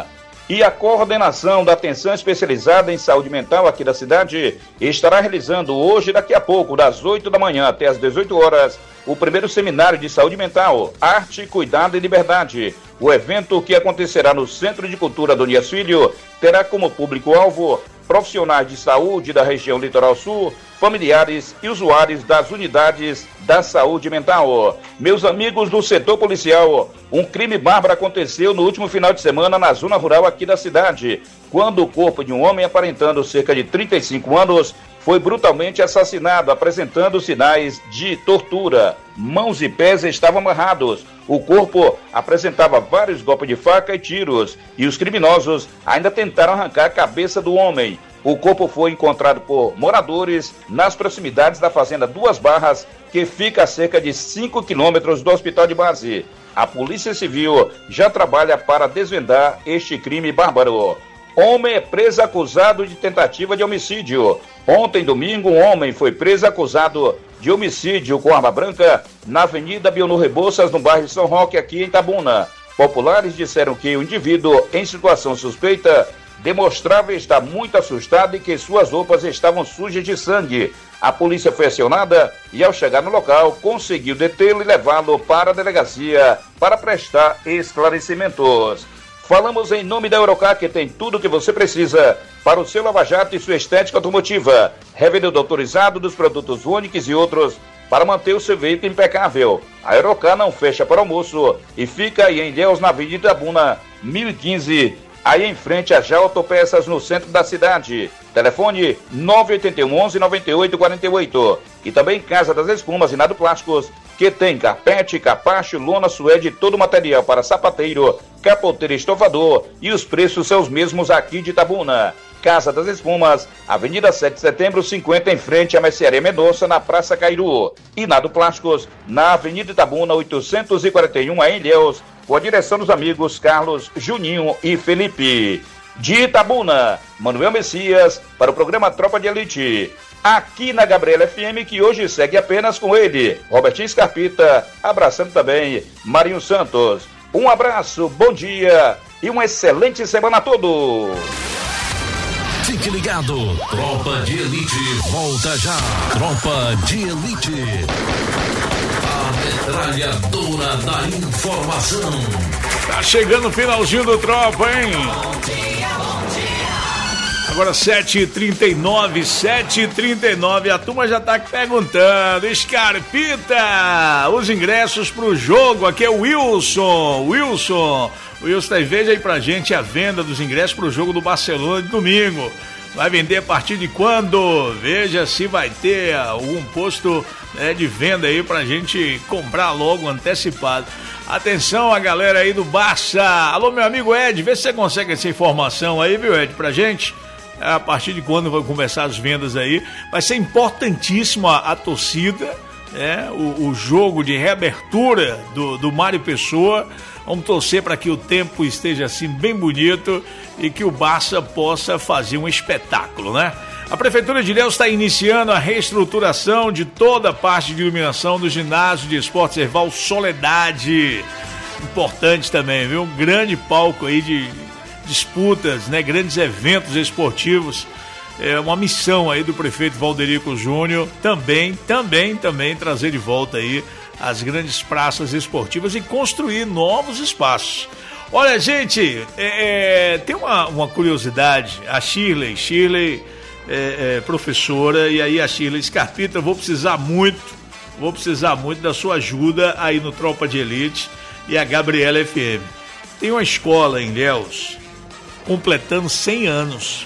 E a coordenação da atenção especializada em saúde mental aqui da cidade estará realizando hoje, daqui a pouco, das oito da manhã até as dezoito horas, o primeiro seminário de saúde mental, Arte, Cuidado e Liberdade. O evento, que acontecerá no Centro de Cultura Donias Filho, terá como público-alvo profissionais de saúde da região Litoral Sul, familiares e usuários das unidades da saúde mental. Meus amigos do setor policial, um crime bárbaro aconteceu no último final de semana na zona rural aqui da cidade, quando o corpo de um homem aparentando cerca de trinta e cinco anos foi brutalmente assassinado, apresentando sinais de tortura. Mãos e pés estavam amarrados. O corpo apresentava vários golpes de faca e tiros, e os criminosos ainda tentaram arrancar a cabeça do homem. O corpo foi encontrado por moradores nas proximidades da fazenda Duas Barras, que fica a cerca de cinco quilômetros do hospital de base. A Polícia Civil já trabalha para desvendar este crime bárbaro. Homem é preso acusado de tentativa de homicídio. Ontem, domingo, um homem foi preso acusado de homicídio com arma branca na Avenida Bionor Rebouças, no bairro São Roque, aqui em Itabuna. Populares disseram que o indivíduo em situação suspeita demonstrava estar muito assustado e que suas roupas estavam sujas de sangue. A polícia foi acionada e, ao chegar no local, conseguiu detê-lo e levá-lo para a delegacia para prestar esclarecimentos. Falamos em nome da Eurocar, que tem tudo o que você precisa para o seu lava-jato e sua estética automotiva. Revendedor autorizado dos produtos Onix e outros para manter o seu veículo impecável. A Eurocar não fecha para almoço e fica aí em Ilhéus, na Avenida Itabuna, mil e quinze, aí em frente a Já Autopeças, no centro da cidade. Telefone nove oito um, onze, nove oito quatro oito. E também Casa das Espumas e Nado Plásticos, que tem carpete, capacho, lona, suede e todo o material para sapateiro, capoteiro e estofador, e os preços são os mesmos aqui de Itabuna. Casa das Espumas, Avenida sete de Setembro, cinquenta, em frente à Mercearia Mendonça, na Praça Cairu. E Nado Plásticos, na Avenida Itabuna, oitocentos e quarenta e um, em Ilhéus, com a direção dos amigos Carlos, Juninho e Felipe. De Itabuna, Manuel Messias, para o programa Tropa de Elite. Aqui na Gabriela F M, que hoje segue apenas com ele, Robertinho Scarpita, abraçando também Marinho Santos. Um abraço, bom dia e uma excelente semana a todos. Fique ligado, Tropa de Elite volta já. Tropa de Elite, a metralhadora da informação. Tá chegando o finalzinho do Tropa, hein? Bom dia, bom dia. Agora sete e trinta e nove, sete e trinta e nove, a turma já tá perguntando, Scarpita, os ingressos pro jogo, aqui é o Wilson, Wilson, Wilson, veja aí pra gente a venda dos ingressos pro jogo do Barcelona de domingo. Vai vender a partir de quando? Veja se vai ter algum posto, né, de venda aí pra gente comprar logo antecipado. Atenção a galera aí do Barça. Alô, meu amigo Ed, vê se você consegue essa informação aí, viu, Ed, pra gente. A partir de quando vão começar as vendas aí. Vai ser importantíssimo a, a torcida, né? O, o jogo de reabertura do, do Mário Pessoa. Vamos torcer para que o tempo esteja assim bem bonito e que o Barça possa fazer um espetáculo, né? A Prefeitura de Ilhéus está iniciando a reestruturação de toda a parte de iluminação do ginásio de esportes Erval Soledade. Importante também, viu? Um grande palco aí de disputas, né? Grandes eventos esportivos. É uma missão aí do prefeito Valderico Júnior também, também, também trazer de volta aí as grandes praças esportivas e construir novos espaços. Olha, gente, é, é, tem uma, uma curiosidade. A Shirley, Shirley é, é professora, e aí a Shirley Scarpita, vou precisar muito, vou precisar muito da sua ajuda aí no Tropa de Elite e a Gabriela F M. Tem uma escola em Ilhéus completando cem anos.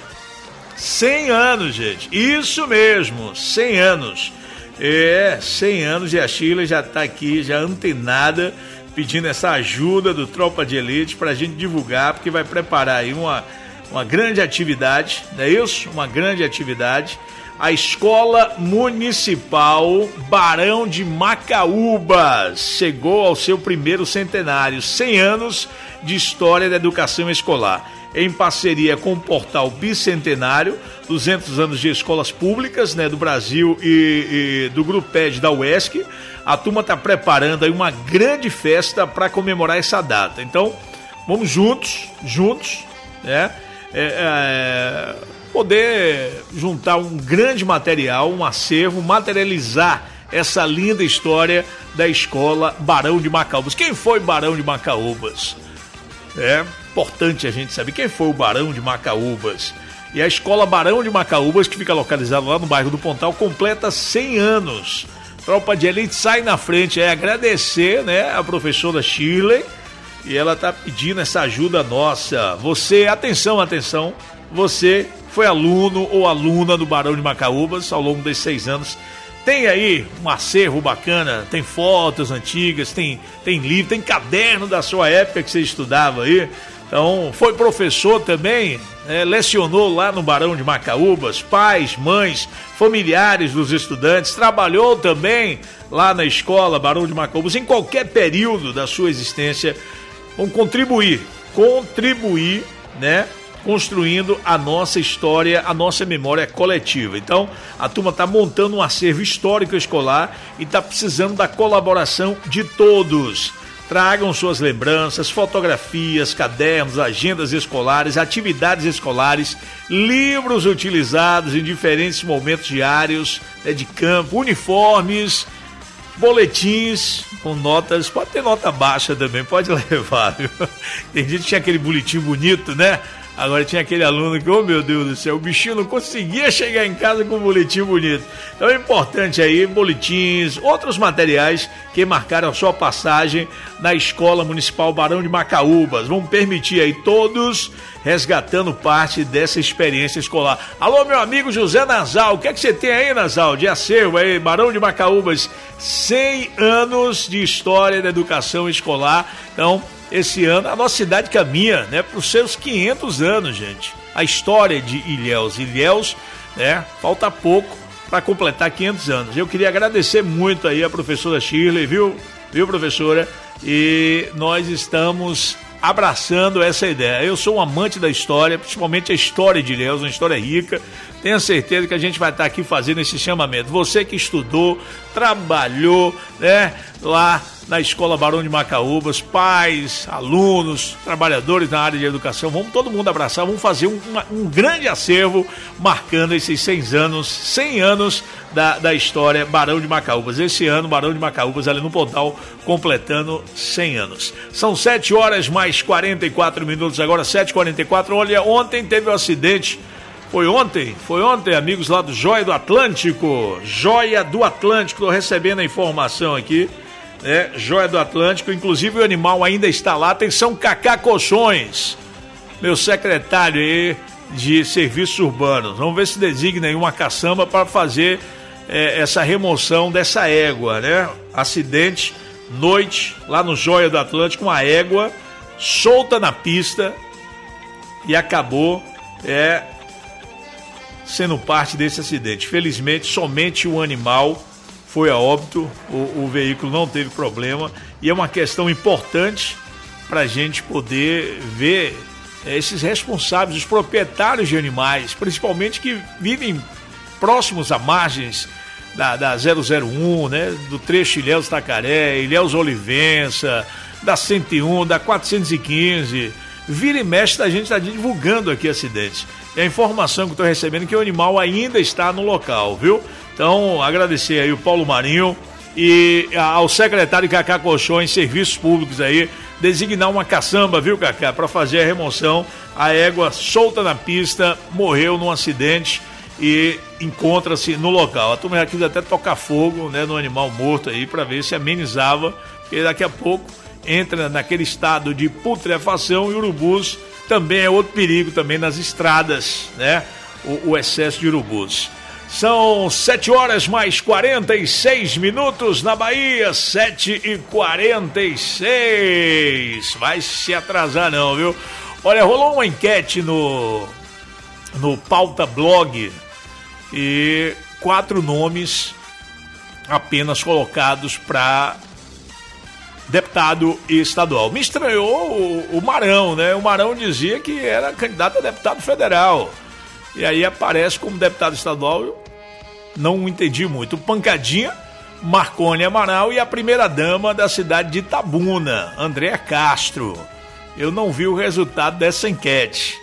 cem anos, gente. Isso mesmo, cem anos. É, cem anos e a Sheila já está aqui, já antenada, pedindo essa ajuda do Tropa de Elite para a gente divulgar, porque vai preparar aí uma, uma grande atividade, não é isso? Uma grande atividade. A Escola Municipal Barão de Macaúbas chegou ao seu primeiro centenário, cem anos de história da educação escolar. Em parceria com o Portal Bicentenário, duzentos anos de escolas públicas, né, do Brasil e, e do Gruped da U E S C, a turma está preparando aí uma grande festa para comemorar essa data. Então, vamos juntos, juntos, né? É, é, poder juntar um grande material, um acervo, materializar essa linda história da escola Barão de Macaúbas. Quem foi Barão de Macaúbas? É importante a gente saber quem foi o Barão de Macaúbas. E a escola Barão de Macaúbas, que fica localizada lá no bairro do Pontal, completa cem anos. Tropa de Elite sai na frente, é agradecer, né, a professora Shirley, e ela tá pedindo essa ajuda nossa. Você, atenção, atenção, você foi aluno ou aluna do Barão de Macaúbas ao longo desses seis anos. Tem aí um acervo bacana, tem fotos antigas, tem, tem livro, tem caderno da sua época que você estudava aí. Então, foi professor também, é, lecionou lá no Barão de Macaúbas, pais, mães, familiares dos estudantes, trabalhou também lá na escola Barão de Macaúbas, em qualquer período da sua existência. Vão contribuir, contribuir, né? Construindo a nossa história, a nossa memória coletiva. Então, a turma está montando um acervo histórico escolar e está precisando da colaboração de todos. Tragam suas lembranças, fotografias, cadernos, agendas escolares, atividades escolares, livros utilizados em diferentes momentos diários, né, de campo, uniformes, boletins com notas, pode ter nota baixa também, pode levar, viu? Tem gente que tinha aquele boletim bonito, né? Agora tinha aquele aluno que, oh meu Deus do céu, o bichinho não conseguia chegar em casa com um boletim bonito. Então é importante aí, boletins, outros materiais que marcaram a sua passagem na Escola Municipal Barão de Macaúbas. Vamos permitir aí todos resgatando parte dessa experiência escolar. Alô, meu amigo José Nasal, o que é que você tem aí, Nasal, de acervo aí, Barão de Macaúbas, cem anos de história da educação escolar. Então, esse ano a nossa cidade caminha, né, para os seus quinhentos anos, gente. A história de Ilhéus. Ilhéus, né, falta pouco para completar quinhentos anos. Eu queria agradecer muito aí a professora Shirley, viu, viu, professora? E nós estamos abraçando essa ideia. Eu sou um amante da história, principalmente a história de Ilhéus, uma história rica. Tenho certeza que a gente vai estar aqui fazendo esse chamamento. Você que estudou, trabalhou, né, lá na Escola Barão de Macaúbas, pais, alunos, trabalhadores na área de educação, vamos todo mundo abraçar, vamos fazer um, uma, um grande acervo marcando esses cem anos, cem anos da, da história Barão de Macaúbas. Esse ano, Barão de Macaúbas ali no Pontal, completando cem anos. São sete horas mais quarenta e quatro minutos, agora sete e quarenta e quatro. Olha, ontem teve um acidente. Foi ontem, foi ontem, amigos lá do Joia do Atlântico, Joia do Atlântico, estou recebendo a informação aqui, né? Joia do Atlântico, inclusive o animal ainda está lá, atenção, Cacá Colchões, meu secretário aí de serviços urbanos, vamos ver se designa aí uma caçamba para fazer é, essa remoção dessa égua, né? Acidente, noite, lá no Joia do Atlântico, uma égua solta na pista e acabou, é... sendo parte desse acidente. Felizmente, somente o animal foi a óbito, o, o veículo não teve problema, e é uma questão importante para a gente poder ver é, esses responsáveis, os proprietários de animais, principalmente que vivem próximos a margens da, da zero zero um, né, do trecho Ilhéus Tacaré, Ilhéus Olivença, da cento e um, da quatrocentos e quinze. Vira e mexe, a gente está divulgando aqui acidentes. E a informação que eu estou recebendo é que o animal ainda está no local, viu? Então, agradecer aí o Paulo Marinho e ao secretário Cacá Colchões, Serviços Públicos aí, designar uma caçamba, viu, Cacá, para fazer a remoção. A égua solta na pista, morreu num acidente e encontra-se no local. A turma já quis até tocar fogo, né, no animal morto aí, para ver se amenizava, porque daqui a pouco entra naquele estado de putrefação e urubus também é outro perigo também nas estradas, né? O, o excesso de urubus. São sete horas mais quarenta e seis minutos na Bahia, sete e quarenta e seis. Vai se atrasar não, viu? Olha, rolou uma enquete no, no Pauta Blog e quatro nomes apenas colocados para deputado estadual. Me estranhou o, o Marão, né? O Marão dizia que era candidato a deputado federal. E aí aparece como deputado estadual, eu não entendi muito. Pancadinha, Marconi Amaral e a primeira-dama da cidade de Itabuna, Andréa Castro. Eu não vi o resultado dessa enquete.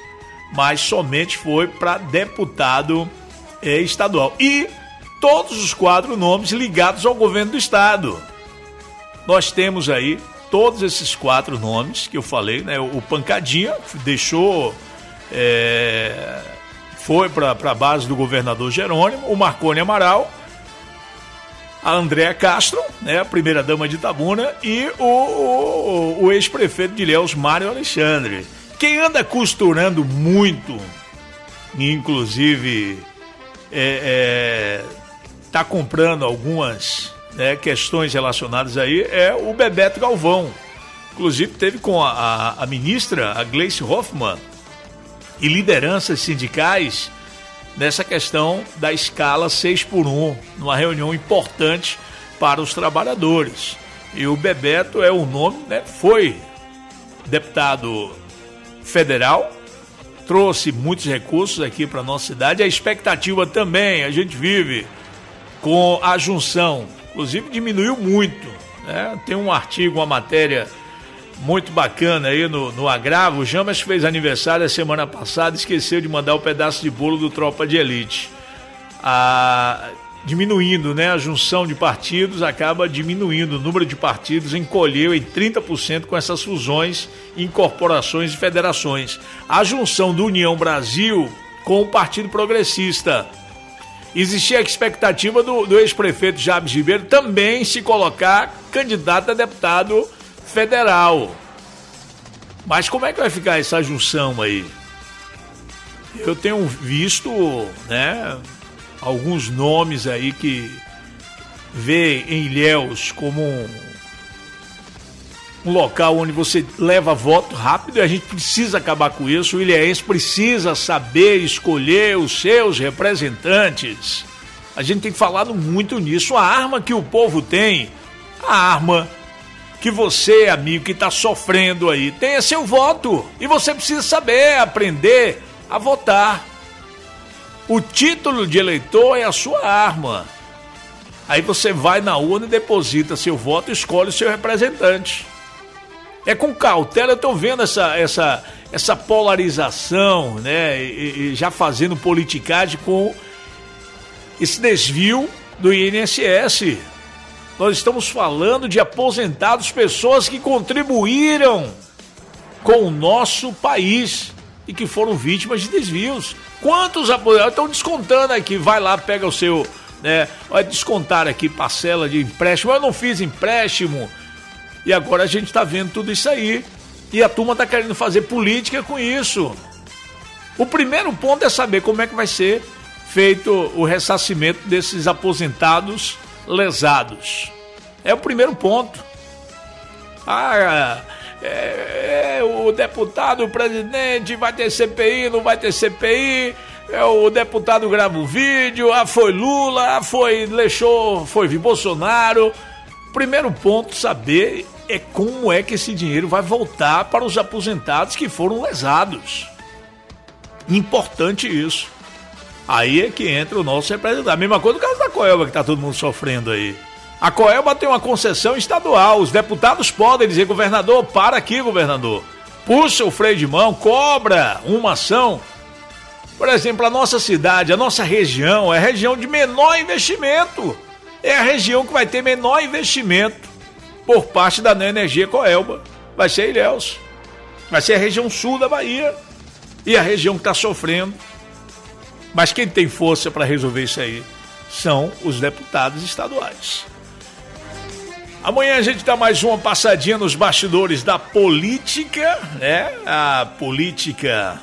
mas somente foi para deputado eh, estadual. E todos os quatro nomes ligados ao governo do estado. Nós temos aí todos esses quatro nomes que eu falei, né? O Pancadinha deixou, é, foi para a base do governador Jerônimo, o Marconi Amaral, a Andréa Castro, né? A primeira-dama de Itabuna, e o, o, o ex-prefeito de Ilhéus, Mário Alexandre. Quem anda costurando muito, inclusive é, é, tá comprando algumas, né, questões relacionadas aí, é o Bebeto Galvão. Inclusive teve com a, a, a ministra, a Gleice Hoffmann, e lideranças sindicais nessa questão da escala seis por um, numa reunião importante para os trabalhadores. E o Bebeto é o nome, né, foi deputado federal, trouxe muitos recursos aqui para a nossa cidade. A expectativa também, a gente vive com a junção, inclusive diminuiu muito, né? Tem um artigo, uma matéria muito bacana aí no, no Agravo. O Jamas fez aniversário a semana passada, esqueceu de mandar o pedaço de bolo do Tropa de Elite. A, diminuindo, né? A junção de partidos acaba diminuindo, o número de partidos encolheu em trinta por cento com essas fusões, incorporações e federações. A junção do União Brasil com o Partido Progressista. Existia a expectativa do, do ex-prefeito Jabes Ribeiro também se colocar candidato a deputado federal. Mas como é que vai ficar essa junção aí? Eu tenho visto, né, alguns nomes aí que vê em Ilhéus como um, um local onde você leva voto rápido, e a gente precisa acabar com isso. O ilhéense precisa saber escolher os seus representantes. A gente tem falado muito nisso. A arma que o povo tem, a arma que você, amigo, que está sofrendo aí, tem é seu voto. E você precisa saber, aprender a votar. O título de eleitor é a sua arma. Aí você vai na urna e deposita seu voto e escolhe o seu representante. É com cautela. Eu estou vendo essa, essa, essa polarização, né? E, e já fazendo politicagem com esse desvio do I N S S. Nós estamos falando de aposentados, pessoas que contribuíram com o nosso país e que foram vítimas de desvios. Quantos aposentados estão descontando aqui? Vai lá, pega o seu, né? Vai descontar aqui parcela de empréstimo. Eu não fiz empréstimo. E agora a gente está vendo tudo isso aí. E a turma está querendo fazer política com isso. O primeiro ponto é saber como é que vai ser feito o ressarcimento desses aposentados lesados. É o primeiro ponto. Ah, é, é, o deputado, o presidente vai ter C P I, não vai ter C P I. É, o deputado grava um vídeo. Ah, foi Lula, ah, foi Lechou, foi Bolsonaro. Primeiro ponto, saber é como é que esse dinheiro vai voltar para os aposentados que foram lesados. Importante isso. Aí é que entra o nosso representante. A mesma coisa do caso da Coelba, que está todo mundo sofrendo aí. A Coelba tem uma concessão estadual. Os deputados podem dizer, governador, para aqui, governador. Puxa o freio de mão, cobra uma ação. Por exemplo, a nossa cidade, a nossa região, é a região de menor investimento. É a região que vai ter menor investimento por parte da Neoenergia Coelba. Vai ser Ilhéus. Vai ser a região sul da Bahia. E a região que está sofrendo. Mas quem tem força para resolver isso aí são os deputados estaduais. Amanhã a gente dá mais uma passadinha nos bastidores da política, né? A política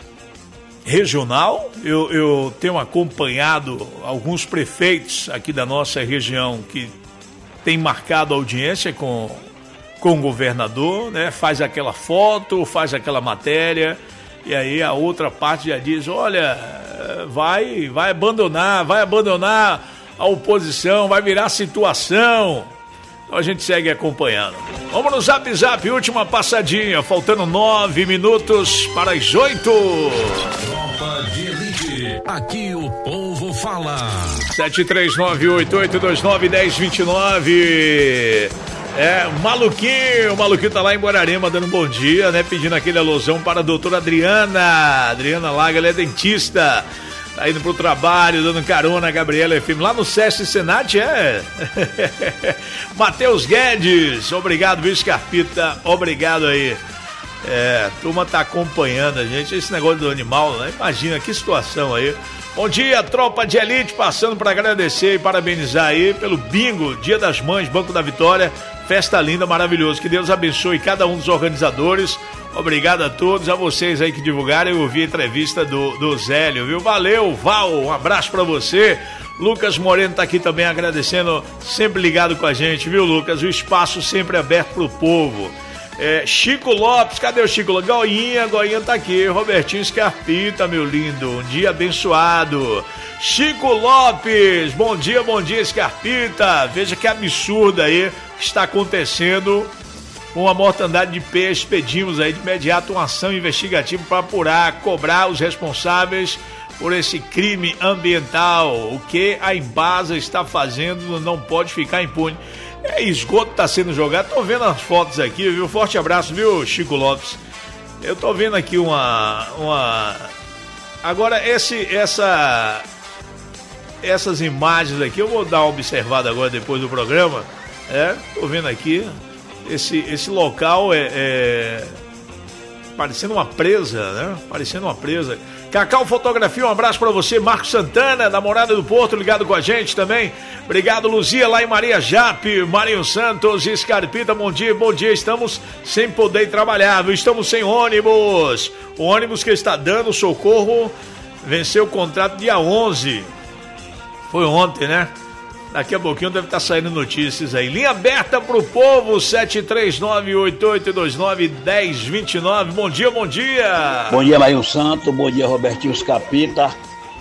regional. Eu, eu tenho acompanhado alguns prefeitos aqui da nossa região que têm marcado audiência com, com o governador, né? Faz aquela foto, faz aquela matéria, e aí a outra parte já diz, olha, vai, vai abandonar, vai abandonar a oposição, vai virar situação. Então a gente segue acompanhando. Vamos no Zap Zap, última passadinha, faltando nove minutos para as oito. Tropa de Elite, aqui o povo fala. sete três nove oito oito dois nove um zero dois nove. É, o Maluquinho, o Maluquinho tá lá em Guararema dando bom dia, né? Pedindo aquele alusão para a doutora Adriana. Adriana Laga, ela é dentista. Tá indo pro trabalho, dando carona a Gabriela F M. Lá no Sesc Senat, é. Matheus Guedes, obrigado, viu, Scarpita? Obrigado aí. É, a turma tá acompanhando a gente. Esse negócio do animal, né? Imagina que situação aí. Bom dia, tropa de elite, passando para agradecer e parabenizar aí pelo bingo, Dia das Mães, Banco da Vitória, festa linda, maravilhoso. Que Deus abençoe cada um dos organizadores. Obrigado a todos, a vocês aí que divulgaram. Eu ouvi a entrevista do, do Zélio, viu? Valeu, Val, um abraço para você. Lucas Moreno tá aqui também agradecendo, sempre ligado com a gente, viu, Lucas? O espaço sempre aberto pro povo. É, Chico Lopes, cadê o Chico Lopes? Goinha, Goinha tá aqui. Robertinho Scarpita, meu lindo, um dia abençoado. Chico Lopes, bom dia, bom dia, Scarpita. Veja que absurdo aí que está acontecendo com a mortandade de peixe. Pedimos aí de imediato uma ação investigativa para apurar, cobrar os responsáveis por esse crime ambiental. O que a Embasa está fazendo não pode ficar impune. É, esgoto tá sendo jogado, tô vendo as fotos aqui, viu? Forte abraço, viu, Chico Lopes? Eu tô vendo aqui uma... uma... Agora, esse, essa... essas imagens aqui, eu vou dar uma observada agora depois do programa. É, tô vendo aqui, esse, esse local é, é... parecendo uma presa, né? Parecendo uma presa. Cacau Fotografia, um abraço pra você. Marcos Santana, da Morada do Porto, ligado com a gente também. Obrigado, Luzia, lá em Maria Jape, Marinho Santos e Scarpita, bom dia, bom dia. Estamos sem poder trabalhar, viu? Estamos sem ônibus. O ônibus que está dando socorro venceu o contrato dia onze. Foi ontem, né? Daqui a pouquinho deve estar saindo notícias aí. Linha aberta pro povo, sete três nove, oito oito dois nove, um zero dois nove. Bom dia, bom dia. Bom dia, Marinho Santos. Bom dia, Robertinho Scarpita.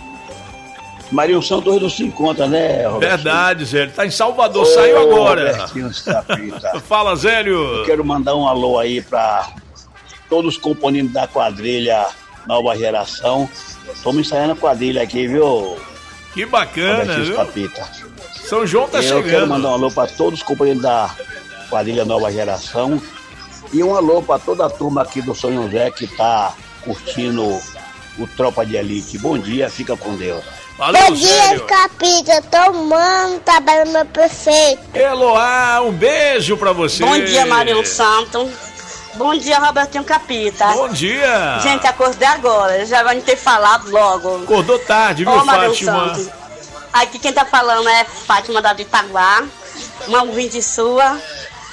Marinho Santos hoje não se encontra, né, Robertinho? Verdade, Zélio. Tá em Salvador, Ô, saiu agora. Robertinho Scarpita. Fala, Zélio. Eu quero mandar um alô aí pra todos os componentes da quadrilha Nova Geração. Estamos ensaiando a quadrilha aqui, viu? Que bacana, viu? Scarpita. São João tá eu chegando. Eu quero mandar um alô para todos os companheiros da quadrilha Nova Geração e um alô para toda a turma aqui do São José que tá curtindo o Tropa de Elite. Bom dia, fica com Deus. Valeu, bom dia, Capita, tomando trabalho meu prefeito. Eloá, um beijo pra você. Bom dia, Marinho Santos. Bom dia, Robertinho Capita. Bom dia. Gente, acordei agora, já vai ter falado logo. Acordou tarde, viu, Ô, Fátima? Santos. Aqui quem tá falando é Fátima da de Itaguá, uma ouvinte sua.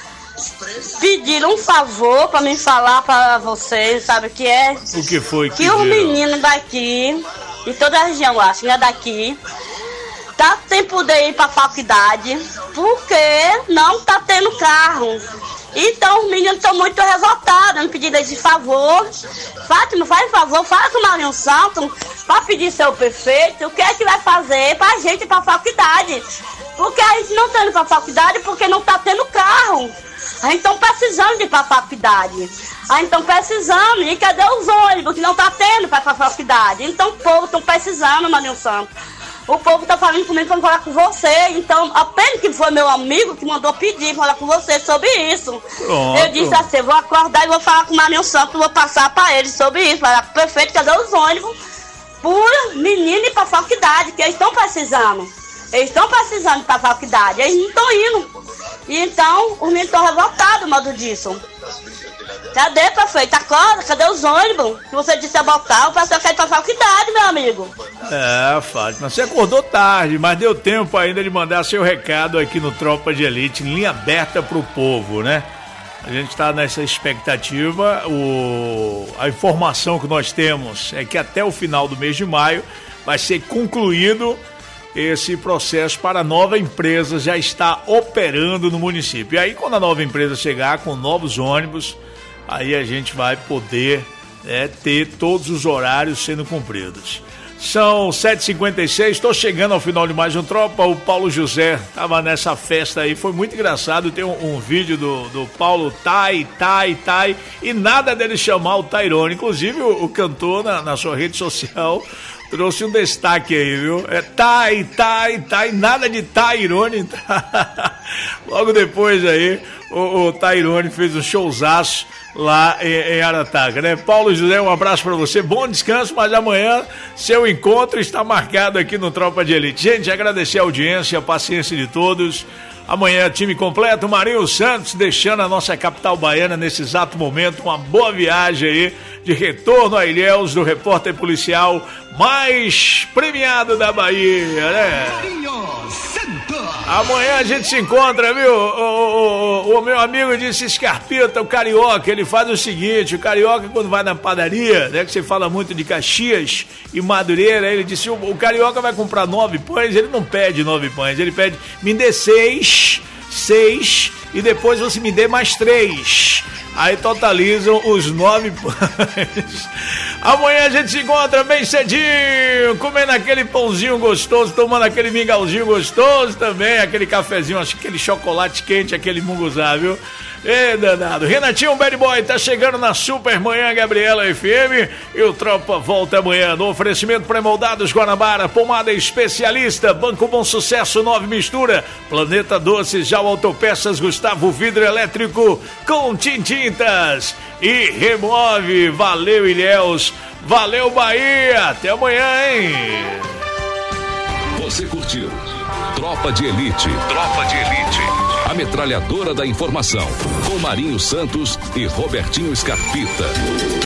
Pediram um favor pra mim falar pra vocês, sabe o que é? O que foi que Que os meninos daqui, de toda a região, acho que é daqui, tá sem poder ir pra faculdade, porque não tá tendo carro. Então os meninos estão muito revoltados, me pedindo esse favor. Fátima, faz favor, fala com o Marinho Santos para pedir seu prefeito o que é que vai fazer pra gente ir pra faculdade. Porque a gente não tá indo pra faculdade porque não tá tendo carro. A gente tá precisando de ir pra faculdade. A gente tá precisando, e cadê os ônibus que não tá tendo pra ir pra faculdade? Então o povo tá precisando, Marinho Santos. O povo tá falando comigo pra falar com você. Então, apenas que foi meu amigo que mandou pedir falar com você sobre isso. Pronto. Eu disse assim, vou acordar e vou falar com o Marinho Santos, vou passar pra ele sobre isso, falar pro prefeito, cadê os ônibus? Por menino ir pra faculdade, que eles estão precisando. Eles estão precisando ir pra faculdade, eles não estão indo. E então, os meninos estão revoltados, modo disso. Cadê, prefeito? Acorda, cadê os ônibus? Se você disse botar, o pessoal quer ir pra faculdade, meu amigo. É, Fátima, você acordou tarde, mas deu tempo ainda de mandar seu recado aqui no Tropa de Elite, em linha aberta pro povo, né? A gente está nessa expectativa. O... A informação que nós temos é que até o final do mês de maio vai ser concluído esse processo para a nova empresa já estar operando no município. E aí, quando a nova empresa chegar com novos ônibus, aí a gente vai poder, né, ter todos os horários sendo cumpridos. São sete e cinquenta e seis, estou chegando ao final de mais um Tropa. O Paulo José estava nessa festa aí, foi muito engraçado. Tem um, um vídeo do, do Paulo Tai, Tai, Tai, e nada dele chamar o Tairone. Inclusive o, o cantor na, na sua rede social trouxe um destaque aí, viu? É Tai, Tai, Tai, nada de Tairone. Logo depois aí, o, o Tairone fez um showzaço lá em, em Arataca, né? Paulo José, um abraço pra você, bom descanso, mas amanhã seu encontro está marcado aqui no Tropa de Elite. Gente, agradecer a audiência, a paciência de todos. Amanhã, time completo, Marinho Santos deixando a nossa capital baiana nesse exato momento. Uma boa viagem aí de retorno a Ilhéus do repórter policial mais premiado da Bahia, né? Amanhã a gente se encontra, viu? O, o, o, o meu amigo disse Scarpita, o carioca, ele faz o seguinte, o carioca quando vai na padaria, né, que você fala muito de Caxias e Madureira, ele disse, o, o carioca vai comprar nove pães, ele não pede nove pães, ele pede, me dê seis, seis, e depois você me dê mais três. Aí totalizam os nove pães. Amanhã a gente se encontra bem cedinho, comendo aquele pãozinho gostoso, tomando aquele mingauzinho gostoso também, aquele cafezinho, aquele chocolate quente, aquele munguzá, viu? Ê, danado. Renatinho Bad Boy tá chegando na Super Manhã Gabriela F M e o Tropa volta amanhã no oferecimento pré-moldados Guanabara, pomada especialista, Banco Bom Sucesso, Nove Mistura, Planeta Doces, Já Autopeças, Gustavo Vidro Elétrico, com Tintintas e Remove. Valeu, Ilhéus. Valeu, Bahia. Até amanhã, hein? Você curtiu Tropa de Elite. Tropa de Elite. A metralhadora da informação. Com Marinho Santos e Robertinho Scarpita.